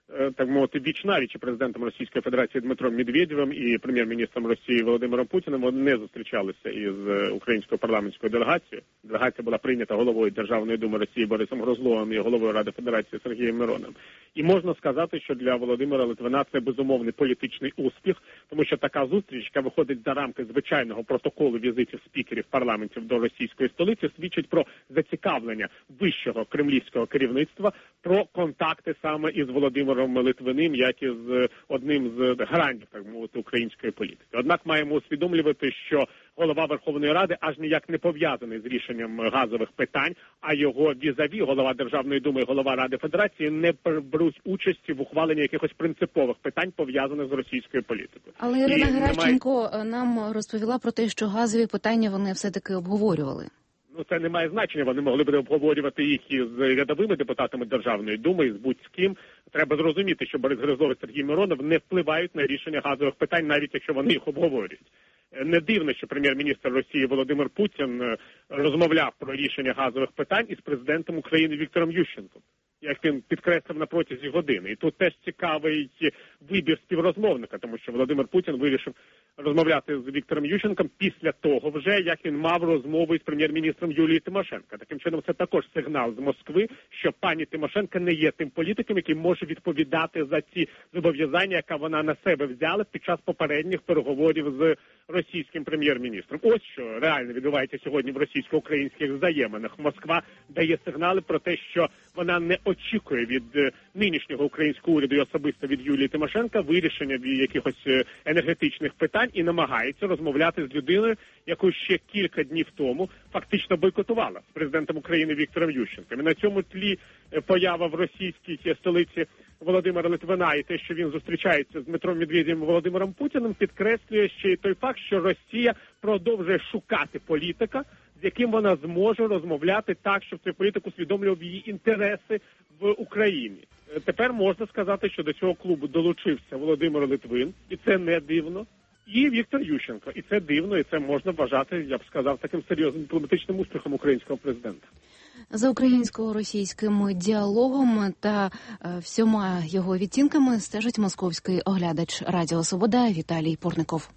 так мовити, віч-навіч президентом Російської Федерації Дмитром Медведєвим і прем'єр-міністром Росії Володимиром Путіним. Вони не зустрічалися із українською парламентською делегацією. Делегація була прийнята головою Державної думи Росії Борисом Грозловим і головою Ради Федерації Сергієм Мироном. І можна сказати, що для Володимира Литвина це безумовний політичний успіх, тому що така зустріч, яка виходить за рамки звичайного протоколу візитів спікерів парламентів до російської столиці, свідчить про зацікавлення вищого кремлівського керівництва про контакти саме із Володимиром Литвиним, як і з одним з гарантів, так мовити, української політики. Однак маємо усвідомлювати, що голова Верховної Ради аж ніяк не пов'язаний з рішенням газових питань, а його візаві, голова Державної думи і голова Ради Федерації, не беруть участі в ухваленні якихось принципових питань, пов'язаних з російською політикою. Але Ірина Геращенко нам розповіла про те, що газові питання вони все-таки обговорювали. Ну, це не має значення, вони могли б обговорювати їх із рядовими депутатами Державної думи, і з будь-ким. Треба зрозуміти, що Борис Грозлов і Сергій Миронов не впливають на рішення газових питань, навіть якщо вони їх обговорюють. Не дивно, що прем'єр-міністр Росії Володимир Путін розмовляв про рішення газових питань із президентом України Віктором Ющенком, як він підкреслив на протязі години. І тут теж цікавий вибір співрозмовника, тому що Володимир Путін вирішив розмовляти з Віктором Ющенком після того вже, як він мав розмову із прем'єр-міністром Юлією Тимошенко. Таким чином, це також сигнал з Москви, що пані Тимошенко не є тим політиком, який може відповідати за ці зобов'язання, яка вона на себе взяла під час попередніх переговорів з російським прем'єр-міністром. Ось що реально відбувається сьогодні в російсько-українських взаєминах. Москва дає сигнали про те, що вона не очікує від нинішнього українського уряду і особисто від Юлії Тимошенко вирішення якихось енергетичних питань і намагається розмовляти з людиною, яку ще кілька днів тому фактично бойкотувала з президентом України Віктором Ющенком. І на цьому тлі поява в російській столиці Володимира Литвина і те, що він зустрічається з Дмитром Медведєвим і Володимиром Путіним, підкреслює ще й той факт, що Росія продовжує шукати політика, з яким вона зможе розмовляти так, щоб цей політик усвідомлював її інтереси в Україні. Тепер можна сказати, що до цього клубу долучився Володимир Литвин, і це не дивно, і Віктор Ющенко. І це дивно, і це можна вважати, я б сказав, таким серйозним дипломатичним успіхом українського президента. За українсько-російським діалогом та всіма його відтінками стежить московський оглядач Радіо Свобода Віталій Порников.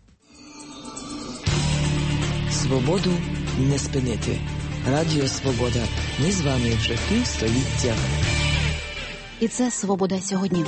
Свободу не спинити. Радіо Свобода. Ми з вами вже півстоліття. І це «Свобода сьогодні».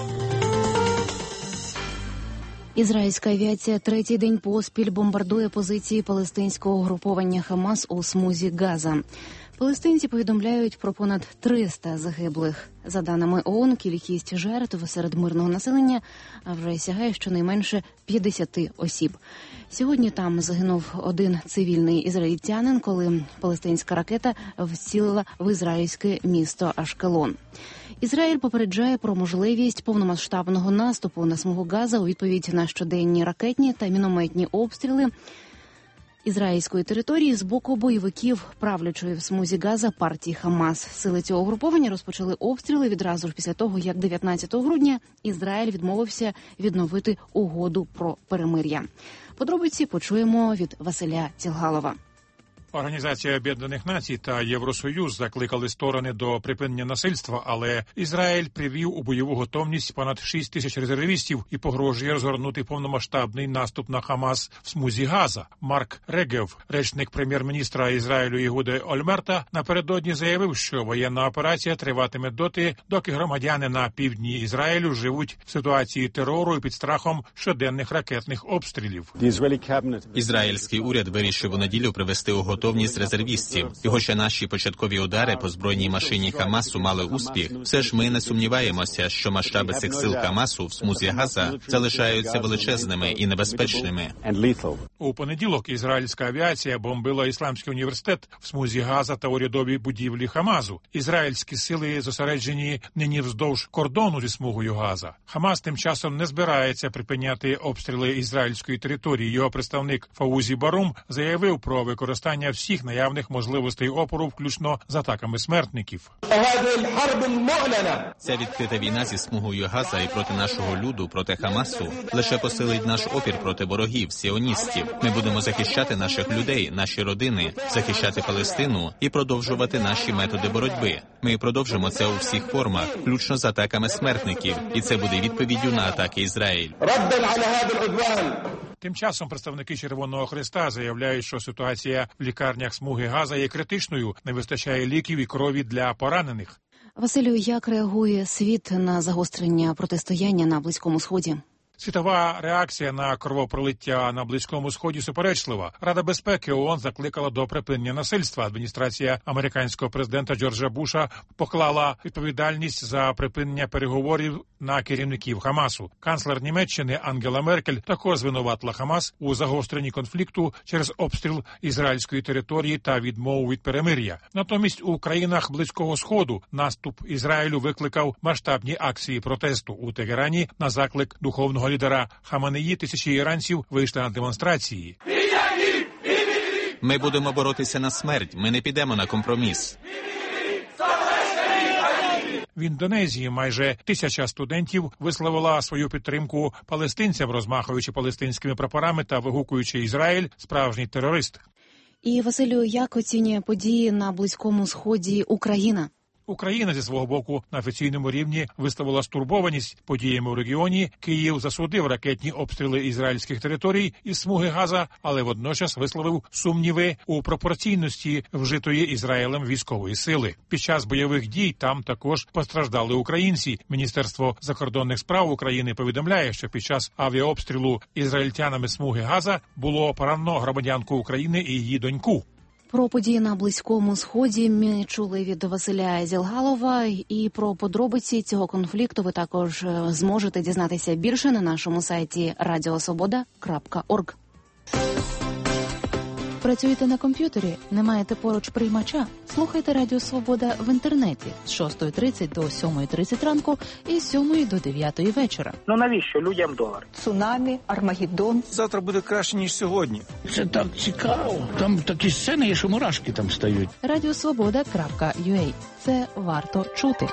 Ізраїльська авіація третій день поспіль бомбардує позиції палестинського угруповання Хамас у смузі Газа. Палестинці повідомляють про понад 300 загиблих. За даними ООН, кількість жертв серед мирного населення вже сягає щонайменше 50 осіб. Сьогодні там загинув один цивільний ізраїльтянин, коли палестинська ракета вцілила в ізраїльське місто Ашкелон. Ізраїль попереджає про можливість повномасштабного наступу на смугу Газа у відповідь на щоденні ракетні та мінометні обстріли ізраїльської території з боку бойовиків правлячої в смузі Газа партії Хамас. Сили цього угруповання розпочали обстріли відразу ж після того, як 19 грудня Ізраїль відмовився відновити угоду про перемир'я. Подробиці почуємо від Василя Цілгалова. Організація Об'єднаних Націй та Євросоюз закликали сторони до припинення насильства, але Ізраїль привів у бойову готовність понад 6 тисяч резервістів і погрожує розгорнути повномасштабний наступ на Хамас в смузі Газа. Марк Регев, речник прем'єр-міністра Ізраїлю Єгуди Ольмерта, напередодні заявив, що воєнна операція триватиме доти, доки громадяни на півдні Ізраїлю живуть в ситуації терору і під страхом щоденних ракетних обстрілів. Ізраїльський уряд вирішив у неділю привести у готовність резервістів. І хоча наші початкові удари по збройній машині Хамасу мали успіх, все ж ми не сумніваємося, що масштаби цих сил Хамасу в смузі Газа залишаються величезними і небезпечними. У понеділок ізраїльська авіація бомбила Ісламський університет в смузі Газа та урядові будівлі Хамасу. Ізраїльські сили зосереджені нині вздовж кордону зі смугою Газа. Хамас тим часом не збирається припиняти обстріли ізраїльської території. Його представник Фаузі Барум заявив про використання всіх наявних можливостей опору, включно з атаками смертників. Ця відкрита війна зі смугою Газа і проти нашого люду, проти Хамасу, лише посилить наш опір проти ворогів, сіоністів. Ми будемо захищати наших людей, наші родини, захищати Палестину і продовжувати наші методи боротьби. Ми продовжимо це у всіх формах, включно з атаками смертників, і це буде відповіддю на атаки Ізраїль. Тим часом представники Червоного Хреста заявляють, що ситуація в лікарнях смуги Газа є критичною, не вистачає ліків і крові для поранених. Василю, як реагує світ на загострення протистояння на Близькому Сході? Світова реакція на кровопролиття на Близькому Сході суперечлива. Рада безпеки ООН закликала до припинення насильства. Адміністрація американського президента Джорджа Буша поклала відповідальність за припинення переговорів на керівників Хамасу. Канцлер Німеччини Ангела Меркель також звинуватила Хамас у загостренні конфлікту через обстріл ізраїльської території та відмову від перемир'я. Натомість у країнах Близького Сходу наступ Ізраїлю викликав масштабні акції протесту. У Тегерані на заклик духовного лідера Хаманеї тисячі іранців вийшли на демонстрації. Ми будемо боротися на смерть, ми не підемо на компроміс. В Індонезії майже 1000 студентів висловила свою підтримку палестинцям, розмахуючи палестинськими прапорами та вигукуючи «Ізраїль – справжній терорист». І, Василю, як оцінює події на Близькому Сході Україна? Україна зі свого боку на офіційному рівні висловила стурбованість подіями у регіоні. Київ засудив ракетні обстріли ізраїльських територій із смуги Газа, але водночас висловив сумніви у пропорційності вжитої Ізраїлем військової сили. Під час бойових дій там також постраждали українці. Міністерство закордонних справ України повідомляє, що під час авіаобстрілу ізраїльтянами смуги Газа було поранено громадянку України і її доньку. Про події на Близькому Сході ми чули від Василя Зілгалова, і про подробиці цього конфлікту ви також зможете дізнатися більше на нашому сайті radiosvoboda.org. Працюєте на комп'ютері? Не маєте поруч приймача? Слухайте Радіо Свобода в інтернеті з 6:30 до 7:30 ранку і з 7 до 9 вечора. Ну навіщо людям долар? Цунамі, Армагеддон. Завтра буде краще, ніж сьогодні. Це так цікаво. Там такі сцени є, що мурашки там стають. Radiosvoboda.ua. Це варто чути.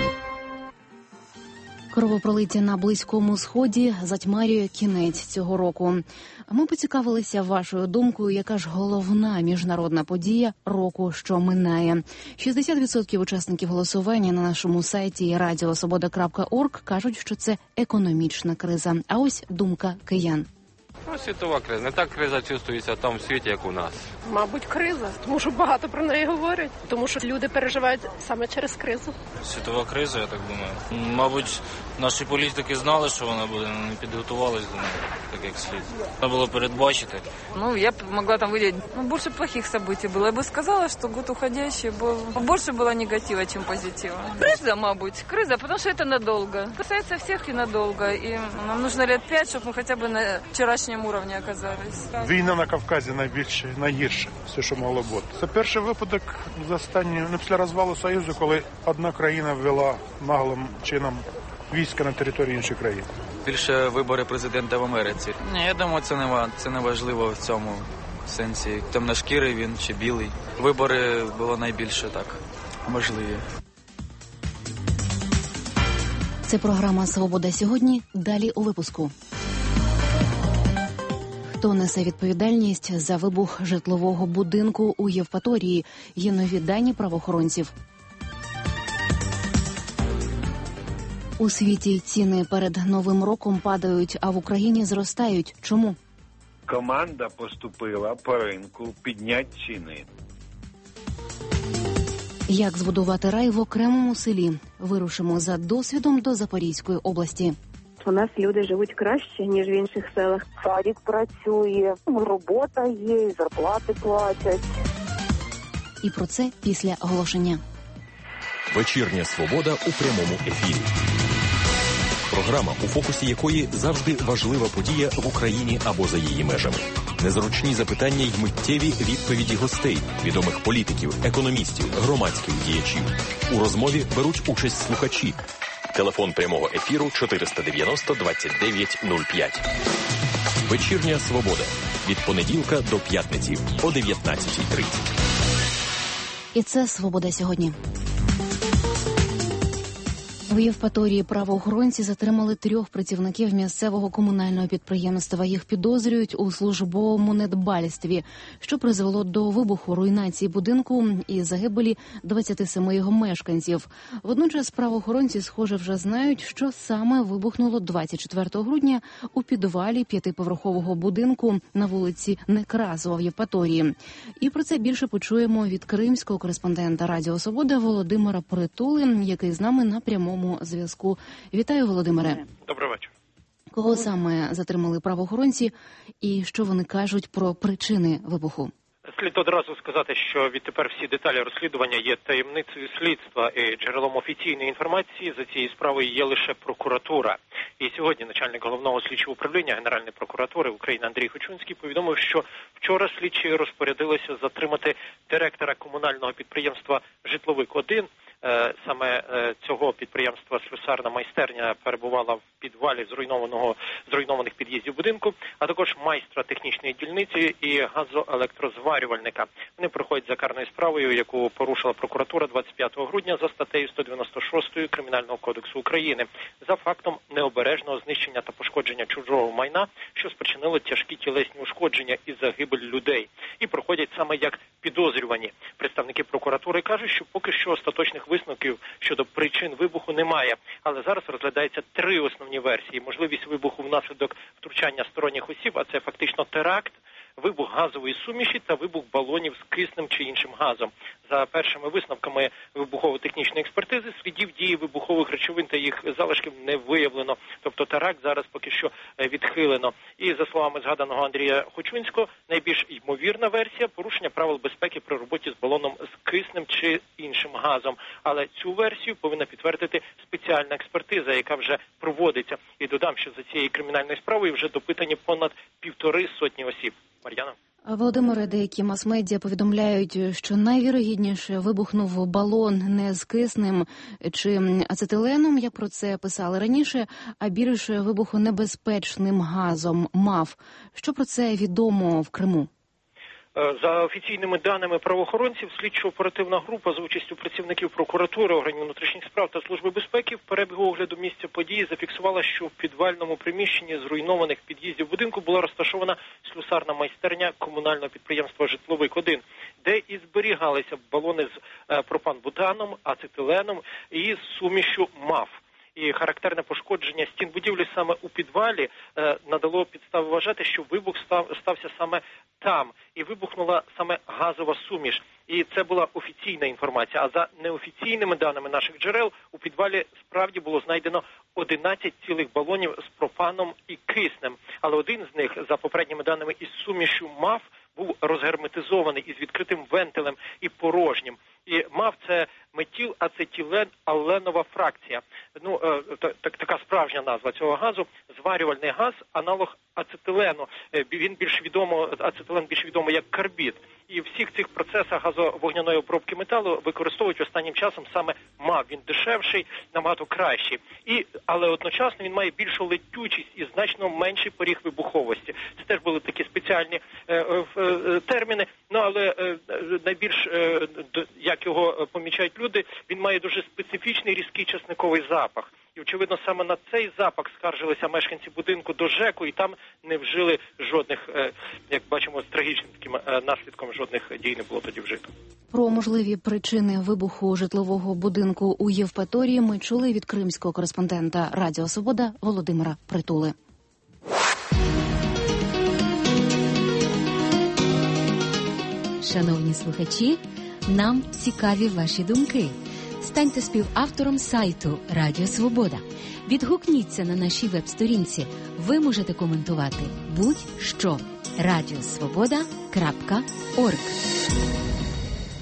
Кровопролиття на Близькому Сході затьмарює кінець цього року. Ми поцікавилися вашою думкою, яка ж головна міжнародна подія року, що минає. 60% учасників голосування на нашому сайті radiosvoboda.org кажуть, що це економічна криза. А ось думка киян. Світова криза. Не так криза чувствується там в світі, як у нас. Мабуть, криза, тому що багато про неї говорять, тому що люди переживають саме через кризу. Світова криза, я так думаю. Мабуть, наші політики знали, що вона буде, але не підготувалися до неї, так як слід. Треба було передбачити. Ну, я б могла там выделить, больше плохих событий было. Я бы сказала, что год уходящий был, больше было негатива, чем позитива. Криза, мабуть, криза, потому что это надолго. Касается всех и надолго, и нам нужно лет 5, чтобы мы хотя бы на вчорашньому уровні оказались. Війна на Кавказі найгірше, все, що могло бути. Це перший випадок з останнього, після розвалу Союзу, коли одна країна ввела наглим чином війська на території іншої країни. Більше вибори президента в Америці. Ні, я думаю, це не важливо в цьому сенсі. Темношкірий він чи білий. Вибори було найбільше так важливі. Це програма «Свобода сьогодні». Далі у випуску. Хто несе відповідальність за вибух житлового будинку у Євпаторії? Є нові дані правоохоронців. У світі ціни перед Новим роком падають, а в Україні зростають. Чому? Команда поступила по ринку підняти ціни. Як збудувати рай в окремому селі? Вирушимо за досвідом до Запорізької області. У нас люди живуть краще, ніж в інших селах. Садик працює, робота є, зарплати платять. І про це після оголошення. Вечірня свобода у прямому ефірі. Програма, у фокусі якої завжди важлива подія в Україні або за її межами. Незручні запитання й миттєві відповіді гостей, відомих політиків, економістів, громадських діячів. У розмові беруть участь слухачі. Телефон прямого ефіру 490 29 05. Вечірня свобода. від понеділка до п'ятниці о 19:30. І це «Свобода сьогодні». У Євпаторії правоохоронці затримали 3 працівників місцевого комунального підприємства. Їх підозрюють у службовому недбальстві, що призвело до вибуху, руйнації будинку і загибелі 27 його мешканців. Водночас правоохоронці, схоже, вже знають, що саме вибухнуло 24 грудня у підвалі 5-поверхового будинку на вулиці Некрасова в Євпаторії. І про це більше почуємо від кримського кореспондента Радіо Свобода Володимира Притули, який з нами на прямому зв'язку. Вітаю, Володимире. Добрий вечір. Кого саме затримали правоохоронці і що вони кажуть про причини вибуху? Слід одразу сказати, що відтепер всі деталі розслідування є таємницею слідства і джерелом офіційної інформації за цією справою є лише прокуратура. І сьогодні начальник головного слідчого управління Генеральної прокуратури України Андрій Хочунський повідомив, що вчора слідчі розпорядилися затримати директора комунального підприємства «Житловик-1». Саме цього підприємства слюсарна майстерня перебувала в підвалі зруйнованих під'їздів будинку, а також майстра технічної дільниці і газоелектрозварювальника. Вони проходять за карною справою, яку порушила прокуратура 25 грудня за статтею 196 Кримінального кодексу України за фактом необережного знищення та пошкодження чужого майна, що спричинило тяжкі тілесні ушкодження і загибель людей. І проходять саме як підозрювані. Представники прокуратури кажуть, що поки що остаточних висновків щодо причин вибуху немає, але зараз розглядаються 3 основні версії. Можливість вибуху внаслідок втручання сторонніх осіб, а це фактично теракт, вибух газової суміші та вибух балонів з киснем чи іншим газом. За першими висновками вибухово-технічної експертизи, слідів дії вибухових речовин та їх залишків не виявлено. Тобто теракт зараз поки що відхилено. І за словами згаданого Андрія Хочунського, найбільш ймовірна версія – порушення правил безпеки при роботі з балоном з киснем чи іншим газом. Але цю версію повинна підтвердити спеціальна експертиза, яка вже проводиться. І додам, що за цією кримінальною справою вже допитані понад 1,5 сотні осіб. Мар'яна? Володимире, деякі мас-медіа повідомляють, що найвірогідніше вибухнув балон не з киснем чи ацетиленом, як про це писали раніше, а більше вибухонебезпечним газом МАФ. Що про це відомо в Криму? За офіційними даними правоохоронців, слідчо-оперативна група за участю працівників прокуратури, органів внутрішніх справ та Служби безпеки в перебігу огляду місця події зафіксувала, що в підвальному приміщенні зруйнованих під'їздів будинку була розташована слюсарна майстерня комунального підприємства «Житловик-1», де і зберігалися балони з пропан-бутаном, ацетиленом і сумішю МАФ. І характерне пошкодження стін будівлі саме у підвалі надало підстави вважати, що вибух стався саме там. І вибухнула саме газова суміш. І це була офіційна інформація. А за неофіційними даними наших джерел, у підвалі справді було знайдено 11 цілих балонів з пропаном і киснем. Але один з них, за попередніми даними, із сумішю МАФ, був розгерметизований із відкритим вентилем і порожнім. І МАФ – це метилацетиленалленова фракція. Така справжня назва цього газу. Зварювальний газ, аналог ацетилену. Ацетилен більш відомо як карбід. І в всіх цих процесах газовогняної обробки металу використовують останнім часом саме МАФ. Він дешевший, набагато кращий. Але одночасно він має більшу летючість і значно менший поріг вибуховості. Це теж були такі спеціальні терміни. Але найбільш, як його помічають люди, він має дуже специфічний різкий часниковий запах. І, очевидно, саме на цей запах скаржилися мешканці будинку до ЖЕКу, і там не вжили жодних, як бачимо, з трагічним таким наслідком жодних дій не було тоді вжито. Про можливі причини вибуху житлового будинку у Євпаторії ми чули від кримського кореспондента Радіо Свобода Володимира Притули. Шановні слухачі, нам цікаві ваші думки. Станьте співавтором сайту Радіо Свобода. Відгукніться на нашій веб-сторінці. Ви можете коментувати будь-що. Радіосвобода.орг.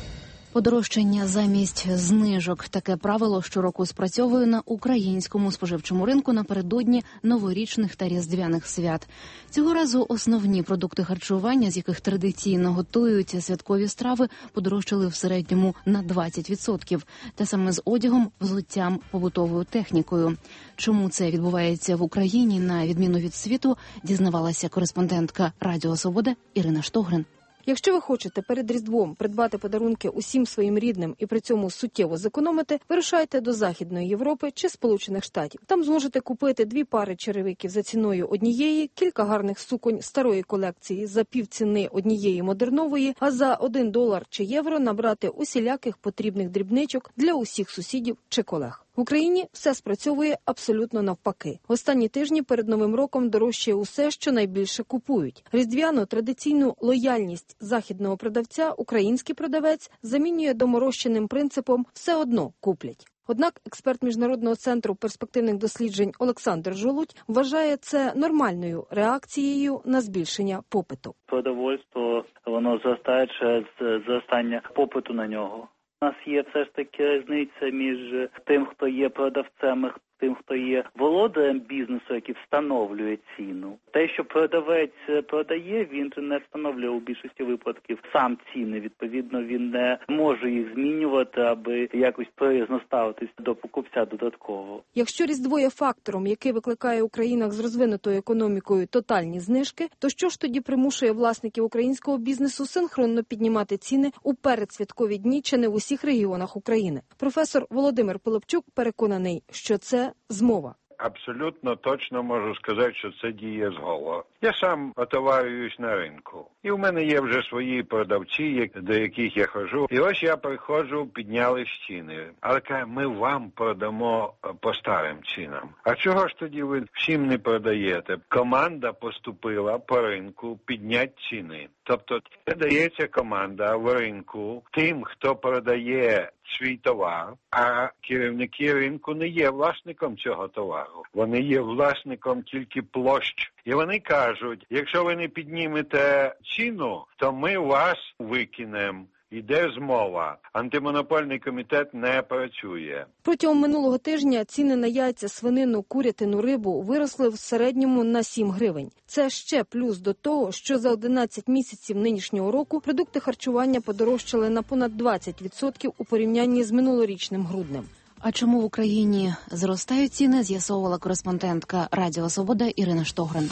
Подорожчання замість знижок. Таке правило щороку спрацьовує на українському споживчому ринку напередодні новорічних та різдвяних свят. Цього разу основні продукти харчування, з яких традиційно готують святкові страви, подорожчали в середньому на 20%. Те саме з одягом, взуттям, побутовою технікою. Чому це відбувається в Україні, на відміну від світу, дізнавалася кореспондентка Радіо Свобода Ірина Штогрин. Якщо ви хочете перед Різдвом придбати подарунки усім своїм рідним і при цьому суттєво зекономити, вирушайте до Західної Європи чи Сполучених Штатів. Там зможете купити 2 пари черевиків за ціною однієї, кілька гарних суконь старої колекції за півціни однієї модернової, а за $1 чи євро набрати усіляких потрібних дрібничок для усіх сусідів чи колег. В Україні все спрацьовує абсолютно навпаки. Останні тижні перед Новим роком дорожчає усе, що найбільше купують. Різдвяну традиційну лояльність західного продавця український продавець замінює доморощеним принципом «все одно куплять». Однак експерт Міжнародного центру перспективних досліджень Олександр Жолудь вважає це нормальною реакцією на збільшення попиту. Продовольство, воно зростає через зростання попиту на нього. У нас є все ж таки різниця між тим, хто є продавцем, і тим, хто є володарем бізнесу, який встановлює ціну. Те, що продавець продає, він не встановлює у більшості випадків сам ціни. Відповідно, він не може їх змінювати, аби якось приязно ставитись до покупця додатково. Якщо Різдво є фактором, який викликає у країнах з розвинутою економікою тотальні знижки, то що ж тоді примушує власників українського бізнесу синхронно піднімати ціни у передсвяткові дні чи не в усіх регіонах України? Професор Володимир Пилипчук переконаний, що це змова. Абсолютно точно можу сказати, що це діє згола. Я сам отоварююсь на ринку. І в мене є вже свої продавці, до яких я ходжу. І ось я приходжу, підняли ціни. Але кажу, ми вам продамо по старим цінам. А чого ж тоді ви всім не продаєте? Команда поступила по ринку підняти ціни. Тобто це дається команда в ринку тим, хто продає свій товар, а керівники ринку не є власником цього товару. Вони є власником тільки площ. І вони кажуть, якщо ви не піднімете ціну, то ми вас викинемо. Іде змова. Антимонопольний комітет не працює. Протягом минулого тижня ціни на яйця, свинину, курятину, рибу виросли в середньому на 7 гривень. Це ще плюс до того, що за 11 місяців нинішнього року продукти харчування подорожчали на понад 20% у порівнянні з минулорічним груднем. А чому в Україні зростають ціни, з'ясовувала кореспондентка Радіо Свобода Ірина Штогрин.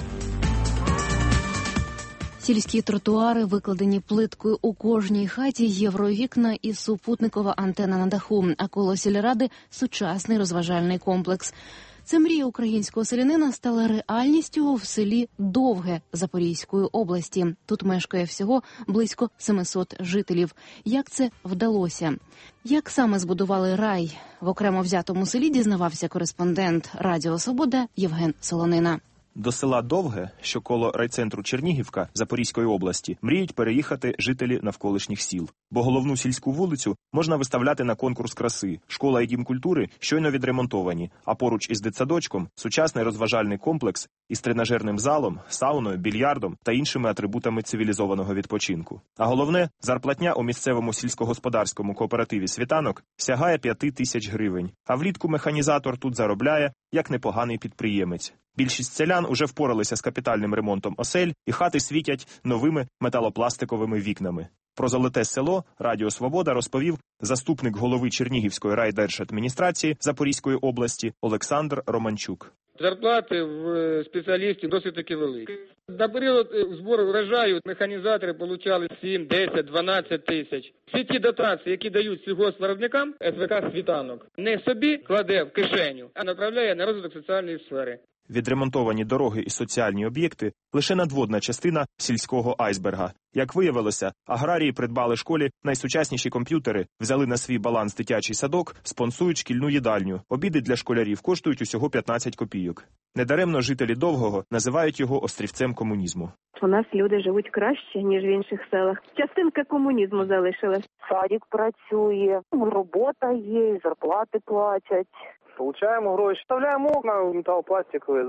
Сільські тротуари викладені плиткою у кожній хаті, євровікна і супутникова антена на даху, а коло сільради – сучасний розважальний комплекс. Це мрія українського селянина стала реальністю в селі Довге Запорізької області. Тут мешкає всього близько 700 жителів. Як це вдалося? Як саме збудували рай в окремо взятому селі, дізнавався кореспондент Радіо Свобода Євген Солонина. До села Довге, що коло райцентру Чернігівка Запорізької області, мріють переїхати жителі навколишніх сіл. Бо головну сільську вулицю можна виставляти на конкурс краси. Школа і дім культури щойно відремонтовані, а поруч із дитсадочком – сучасний розважальний комплекс із тренажерним залом, сауною, більярдом та іншими атрибутами цивілізованого відпочинку. А головне – зарплатня у місцевому сільськогосподарському кооперативі «Світанок» сягає 5000 гривень. А влітку механізатор тут заробляє, як непоганий підприємець. Більшість селян уже впоралися з капітальним ремонтом осель, і хати світять новими металопластиковими вікнами. Про Золоте село Радіо Свобода розповів заступник голови Чернігівської райдержадміністрації Запорізької області Олександр Романчук. Зарплати в спеціалістів досить таки великі. На період збору врожаю механізатори отримали 7, 10, 12 тисяч. Всі ті дотації, які дають сільгоспвиробникам, СВК «Світанок», не собі кладе в кишеню, а направляє на розвиток соціальної сфери. Відремонтовані дороги і соціальні об'єкти – лише надводна частина сільського айсберга. Як виявилося, аграрії придбали школі найсучасніші комп'ютери, взяли на свій баланс дитячий садок, спонсують шкільну їдальню. Обіди для школярів коштують усього 15 копійок. Недаремно жителі Довгого називають його острівцем комунізму. У нас люди живуть краще, ніж в інших селах. Частинка комунізму залишилась. Садик працює, робота є, зарплати платять. Получаємо гроші, вставляємо окна металопластикові зараз.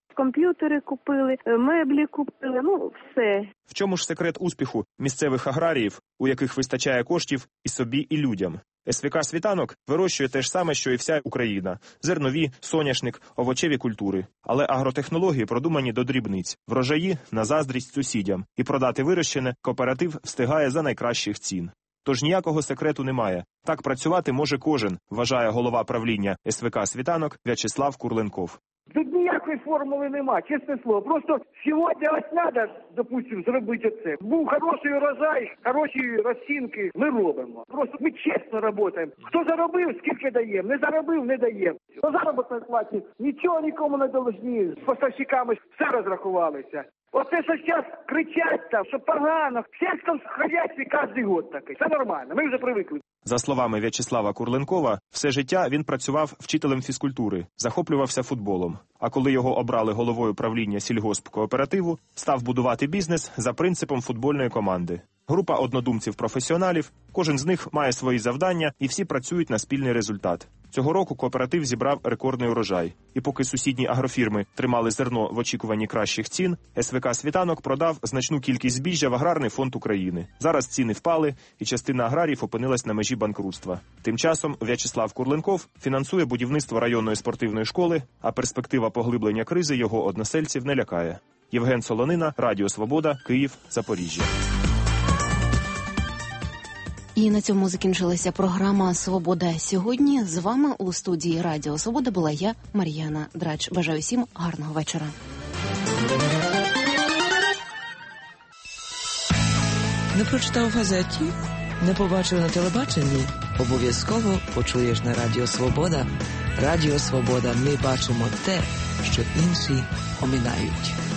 Комп'ютери купили, меблі купили, все. В чому ж секрет успіху місцевих аграріїв, у яких вистачає коштів і собі, і людям? СВК «Світанок» вирощує те ж саме, що і вся Україна – зернові, соняшник, овочеві культури. Але агротехнології продумані до дрібниць, врожаї на заздрість сусідям. І продати вирощене кооператив встигає за найкращих цін. Тож ніякого секрету немає. Так працювати може кожен, вважає голова правління СВК «Світанок» В'ячеслав Курленков. Тут ніякої формули нема, чесне слово. Просто сьогодні ось треба, допустим, зробити це. Був хороший урожай, хороші розцінки, ми робимо. Просто ми чесно працюємо. Хто заробив, скільки даємо, не заробив, не даємо. По заробітній платі нічого нікому не должні, з поставщиками все розрахувалися. Оце, що зараз кричать там, що погано, в сільському хазяйстві кожен год такий. Це нормально, ми вже привикли. За словами В'ячеслава Курленкова, все життя він працював вчителем фізкультури, захоплювався футболом. А коли його обрали головою правління сільгоспкооперативу, став будувати бізнес за принципом футбольної команди. Група однодумців-професіоналів, кожен з них має свої завдання і всі працюють на спільний результат. Цього року кооператив зібрав рекордний урожай. І поки сусідні агрофірми тримали зерно в очікуванні кращих цін, СВК «Світанок» продав значну кількість збіжжя в Аграрний фонд України. Зараз ціни впали, і частина аграріїв опинилась на межі банкрутства. Тим часом В'ячеслав Курленков фінансує будівництво районної спортивної школи, а перспектива поглиблення кризи його односельців не лякає. Євген Солонина, Радіо Свобода, Київ, Запоріжжя. І на цьому закінчилася програма «Свобода сьогодні». З вами у студії Радіо Свобода була я, Мар'яна Драч. Бажаю всім гарного вечора. Не прочитав в газеті? Не побачив на телебаченні? Обов'язково почуєш на Радіо Свобода. Радіо Свобода. Ми бачимо те, що інші оминають.